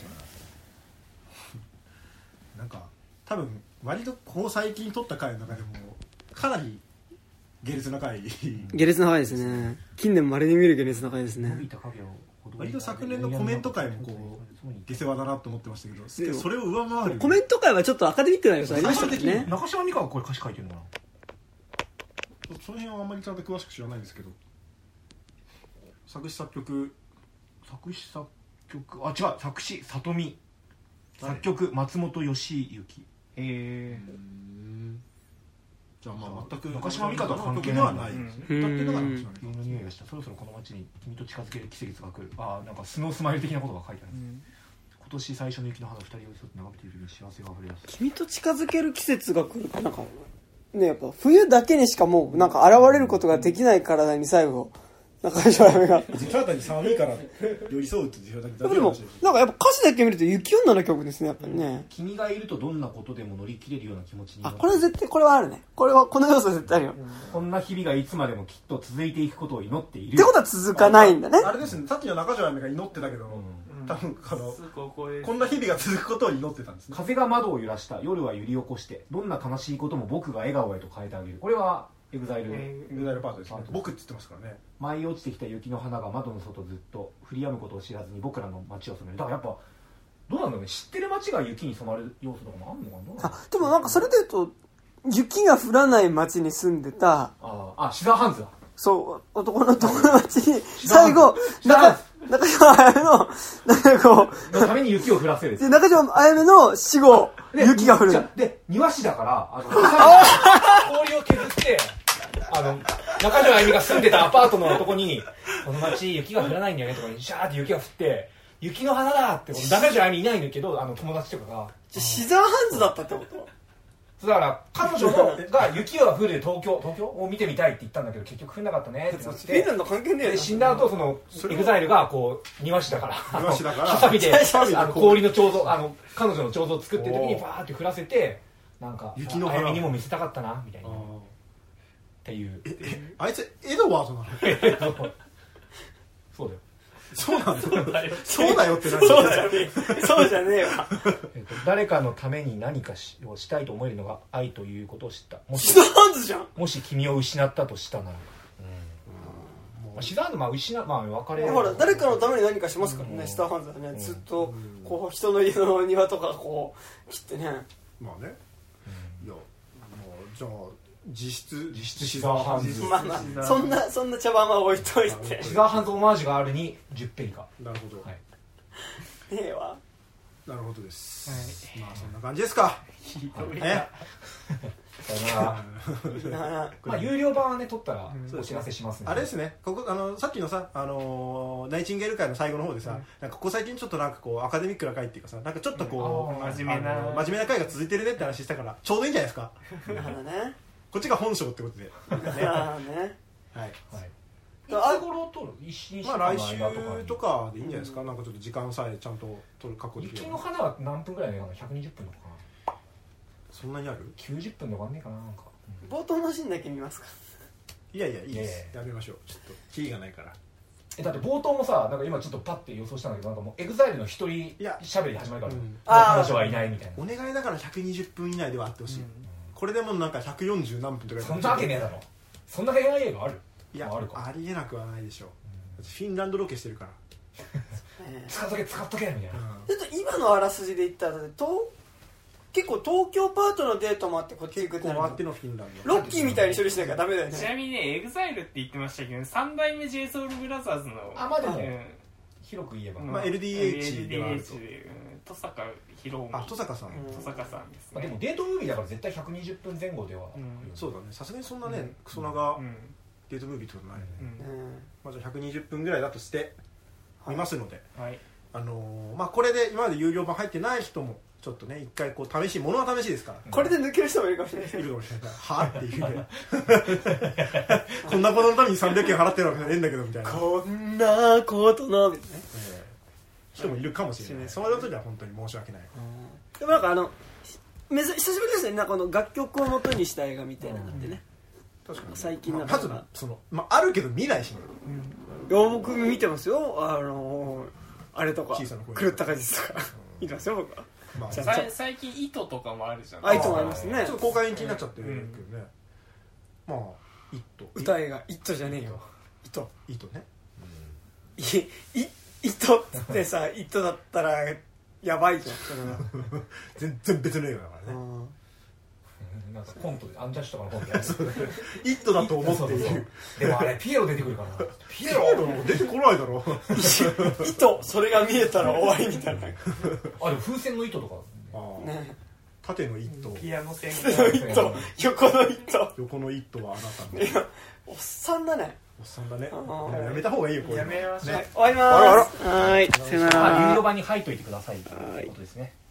なんか多分割とこう最近撮った回の中でもかなり下劣な回下劣な回ですね。近年稀に見る下劣な回ですね。 割と昨年のコメント回もこう下世話だなと思ってましたけど、それを上回るコメント回はちょっとアカデミックな要素ありましたね。 中島美嘉がこれ歌詞書いてるのかな。 その辺はあんまりちゃんと詳しく知らないんですけど、作詞作曲作詞里見、作曲松本義之。 じゃあまあ全く中島美嘉とは関係ではないですね。歌っていうのが中島美嘉。 の匂いがした。そろそろこの街に君と近づける季節が来る。なんかスノースマイル的なことが書いてある。今年最初の雪の花2人寄り添って眺めている時に幸せが溢れ出す。 君と近づける季節が来る。なんかね、やっぱ冬だけにしかもうなんか現れることができない体に最後中島あやめがただに寒いから寄り添うって言うだけだけでもなんかやっぱ歌詞だけ見ると雪女の曲ですねやっぱりね。 君がいるとどんなことでも乗り切れるような気持ちになる。 これ絶対これはあるね。この要素絶対あるよ。 こんな日々がいつまでもきっと続いていくことを祈っている。 ってことは続かないんだね。 あれですね。さっきの中条あやめが祈ってたけど、多分こんな日々が続くことを祈ってたんですね。 風が窓を揺らした、夜は揺り起こして、どんな悲しいことも僕が笑顔へと変えてあげる。これはエグザイルパートですね。僕って言ってますからね。 舞い落ちてきた雪の花が窓の外ずっと降り止むことを知らずに僕らの街を染める。だからやっぱどうなんだろうね。知ってる街が雪に染まる要素とかもあるのかな。 でもなんかそれでいうと雪が降らない街に住んでたシザーハンズだ。 そう男の街に最後中島あやめのなんかこうのために雪を降らせる。 で中島あやめの死後雪が降る。 で庭師だから氷を削って中条あゆみが住んでたアパートのとこにこの街雪が降らないんだよねとかにシャーって雪が降って雪の花だって中条あゆみいないんだけど友達とかがシザーハンズだったってこと。 だから彼女が雪が降る東京を見てみたいって言ったんだけど結局降んなかったねってなって。 フィンランド関係ねえよ。 死んだ後そのエグザイルがこう庭師だからハサミで氷の彫像彼女の彫像を作ってる時にバーって降らせてなんか雪のあゆみにも見せたかったなみたいなっていうあいつエドワードなのそうだよ。 そうなんだよ。そうだよって何？ そうじゃねえわ。 誰かのために何かをしたいと思えるのが愛ということを知った。 シザーハンズじゃん。 もし君を失ったとしたなら。シザーハンズ別れ。 ほら誰かのために何かしますからね。シザーハンズはねずっとこう人の家の庭とかこう切ってね。 まあね。いやもうじゃあ。実質シザーハンズ。 そんな茶番は置いといて。 シザーハンズオマージュがあるに10ペリカ。 なるほど。 ねえわ。 なるほどです。まあそんな感じですか。 まあ有料版はね撮ったらお知らせしますね。 あれですね。ここさっきのさナイチンゲール会の最後の方でさ、なんかここ最近ちょっとなんかこうアカデミックな会っていうかさ、なんかちょっとこう真面目な会が続いてるねって話したからちょうどいいんじゃないですか。 なるほどね。 こっちが本性ってことでああねはいいつ頃撮る？ まあ来週とかでいいんじゃないですか。なんかちょっと時間さえちゃんと撮る確保できる。 雪の花は何分ぐらいの映画なの？120分とかかな。 そんなにある ？90分で終わんねえかな。なんか冒頭のシーンだけ見ますか。 いやいやいいです、やめましょう。ちょっとキリがないから。 だって冒頭もさ、なんか今ちょっとパッて予想したんだけど、なんかもうEXILEの一人喋り始まるから、彼女はいないみたいな。 お願いだから120分以内ではあってほしい。これでもなんか140何分とか。 そんなわけねえだろ。そんな恋愛映画ある？ いや、ありえなくはないでしょう。フィンランドロケしてるから使っとけみたいな。 ちょっと今のあらすじで言ったら結構東京パートのデートもあってこっち行くってなる回ってのフィンランドロッキーみたいに処理しなきゃダメだよね。 ちなみにねEXILEって言ってましたけど3代目 JSOULBROTHERS のまあでも広く言えばまあ LDH ではあると登坂博臣登坂さんですね。 でもデートムービーだから絶対120分前後ではそうだね。さすがにそんなねクソ長デートムービーってことないよね。まあじゃあ120分ぐらいだとして見ますのでまあこれで今まで有料版入ってない人もちょっとね一回こう試し物は試しですからこれで抜ける人もいるかもしれない。 いるかもしれない。はっていうねこんなことのために300円払ってるわけじゃねえんだけどみたいなこんなことのみたいな人もいるかもしれない。その時は本当に申し訳ない。 でもなんか久しぶりですね。なんかこの楽曲を元にした映画みたいなのってね。 確かに最近なんかまずあるけど見ないしね。 いや僕見てますよ。あれとか狂った果実とか見てますよ僕は。 最近糸とかもあるじゃん。 糸もありますね。 ちょっと公開延期になっちゃってるけどね。まあ糸歌映画糸じゃねえよ。 糸ね。 糸ってさ糸だったらやばいじゃんそれは。 全然別の映画だからね。 なんかコントでアンジャッシュとかのコントやる。 イットだと思っている。 でもあれピエロ出てくるからな。 ピエロ出てこないだろ。 糸それが見えたら終わりみたいな。 でも風船の糸とかね。 縦のイット、 ピアノ線の糸、横の糸。 横のイットはあなたの。 おっさんだね。 おっさんだね。やめた方がいいよこれ。 やめましょう。 終わります。はい。さよなら。 有料版に入っといてくださいということですね。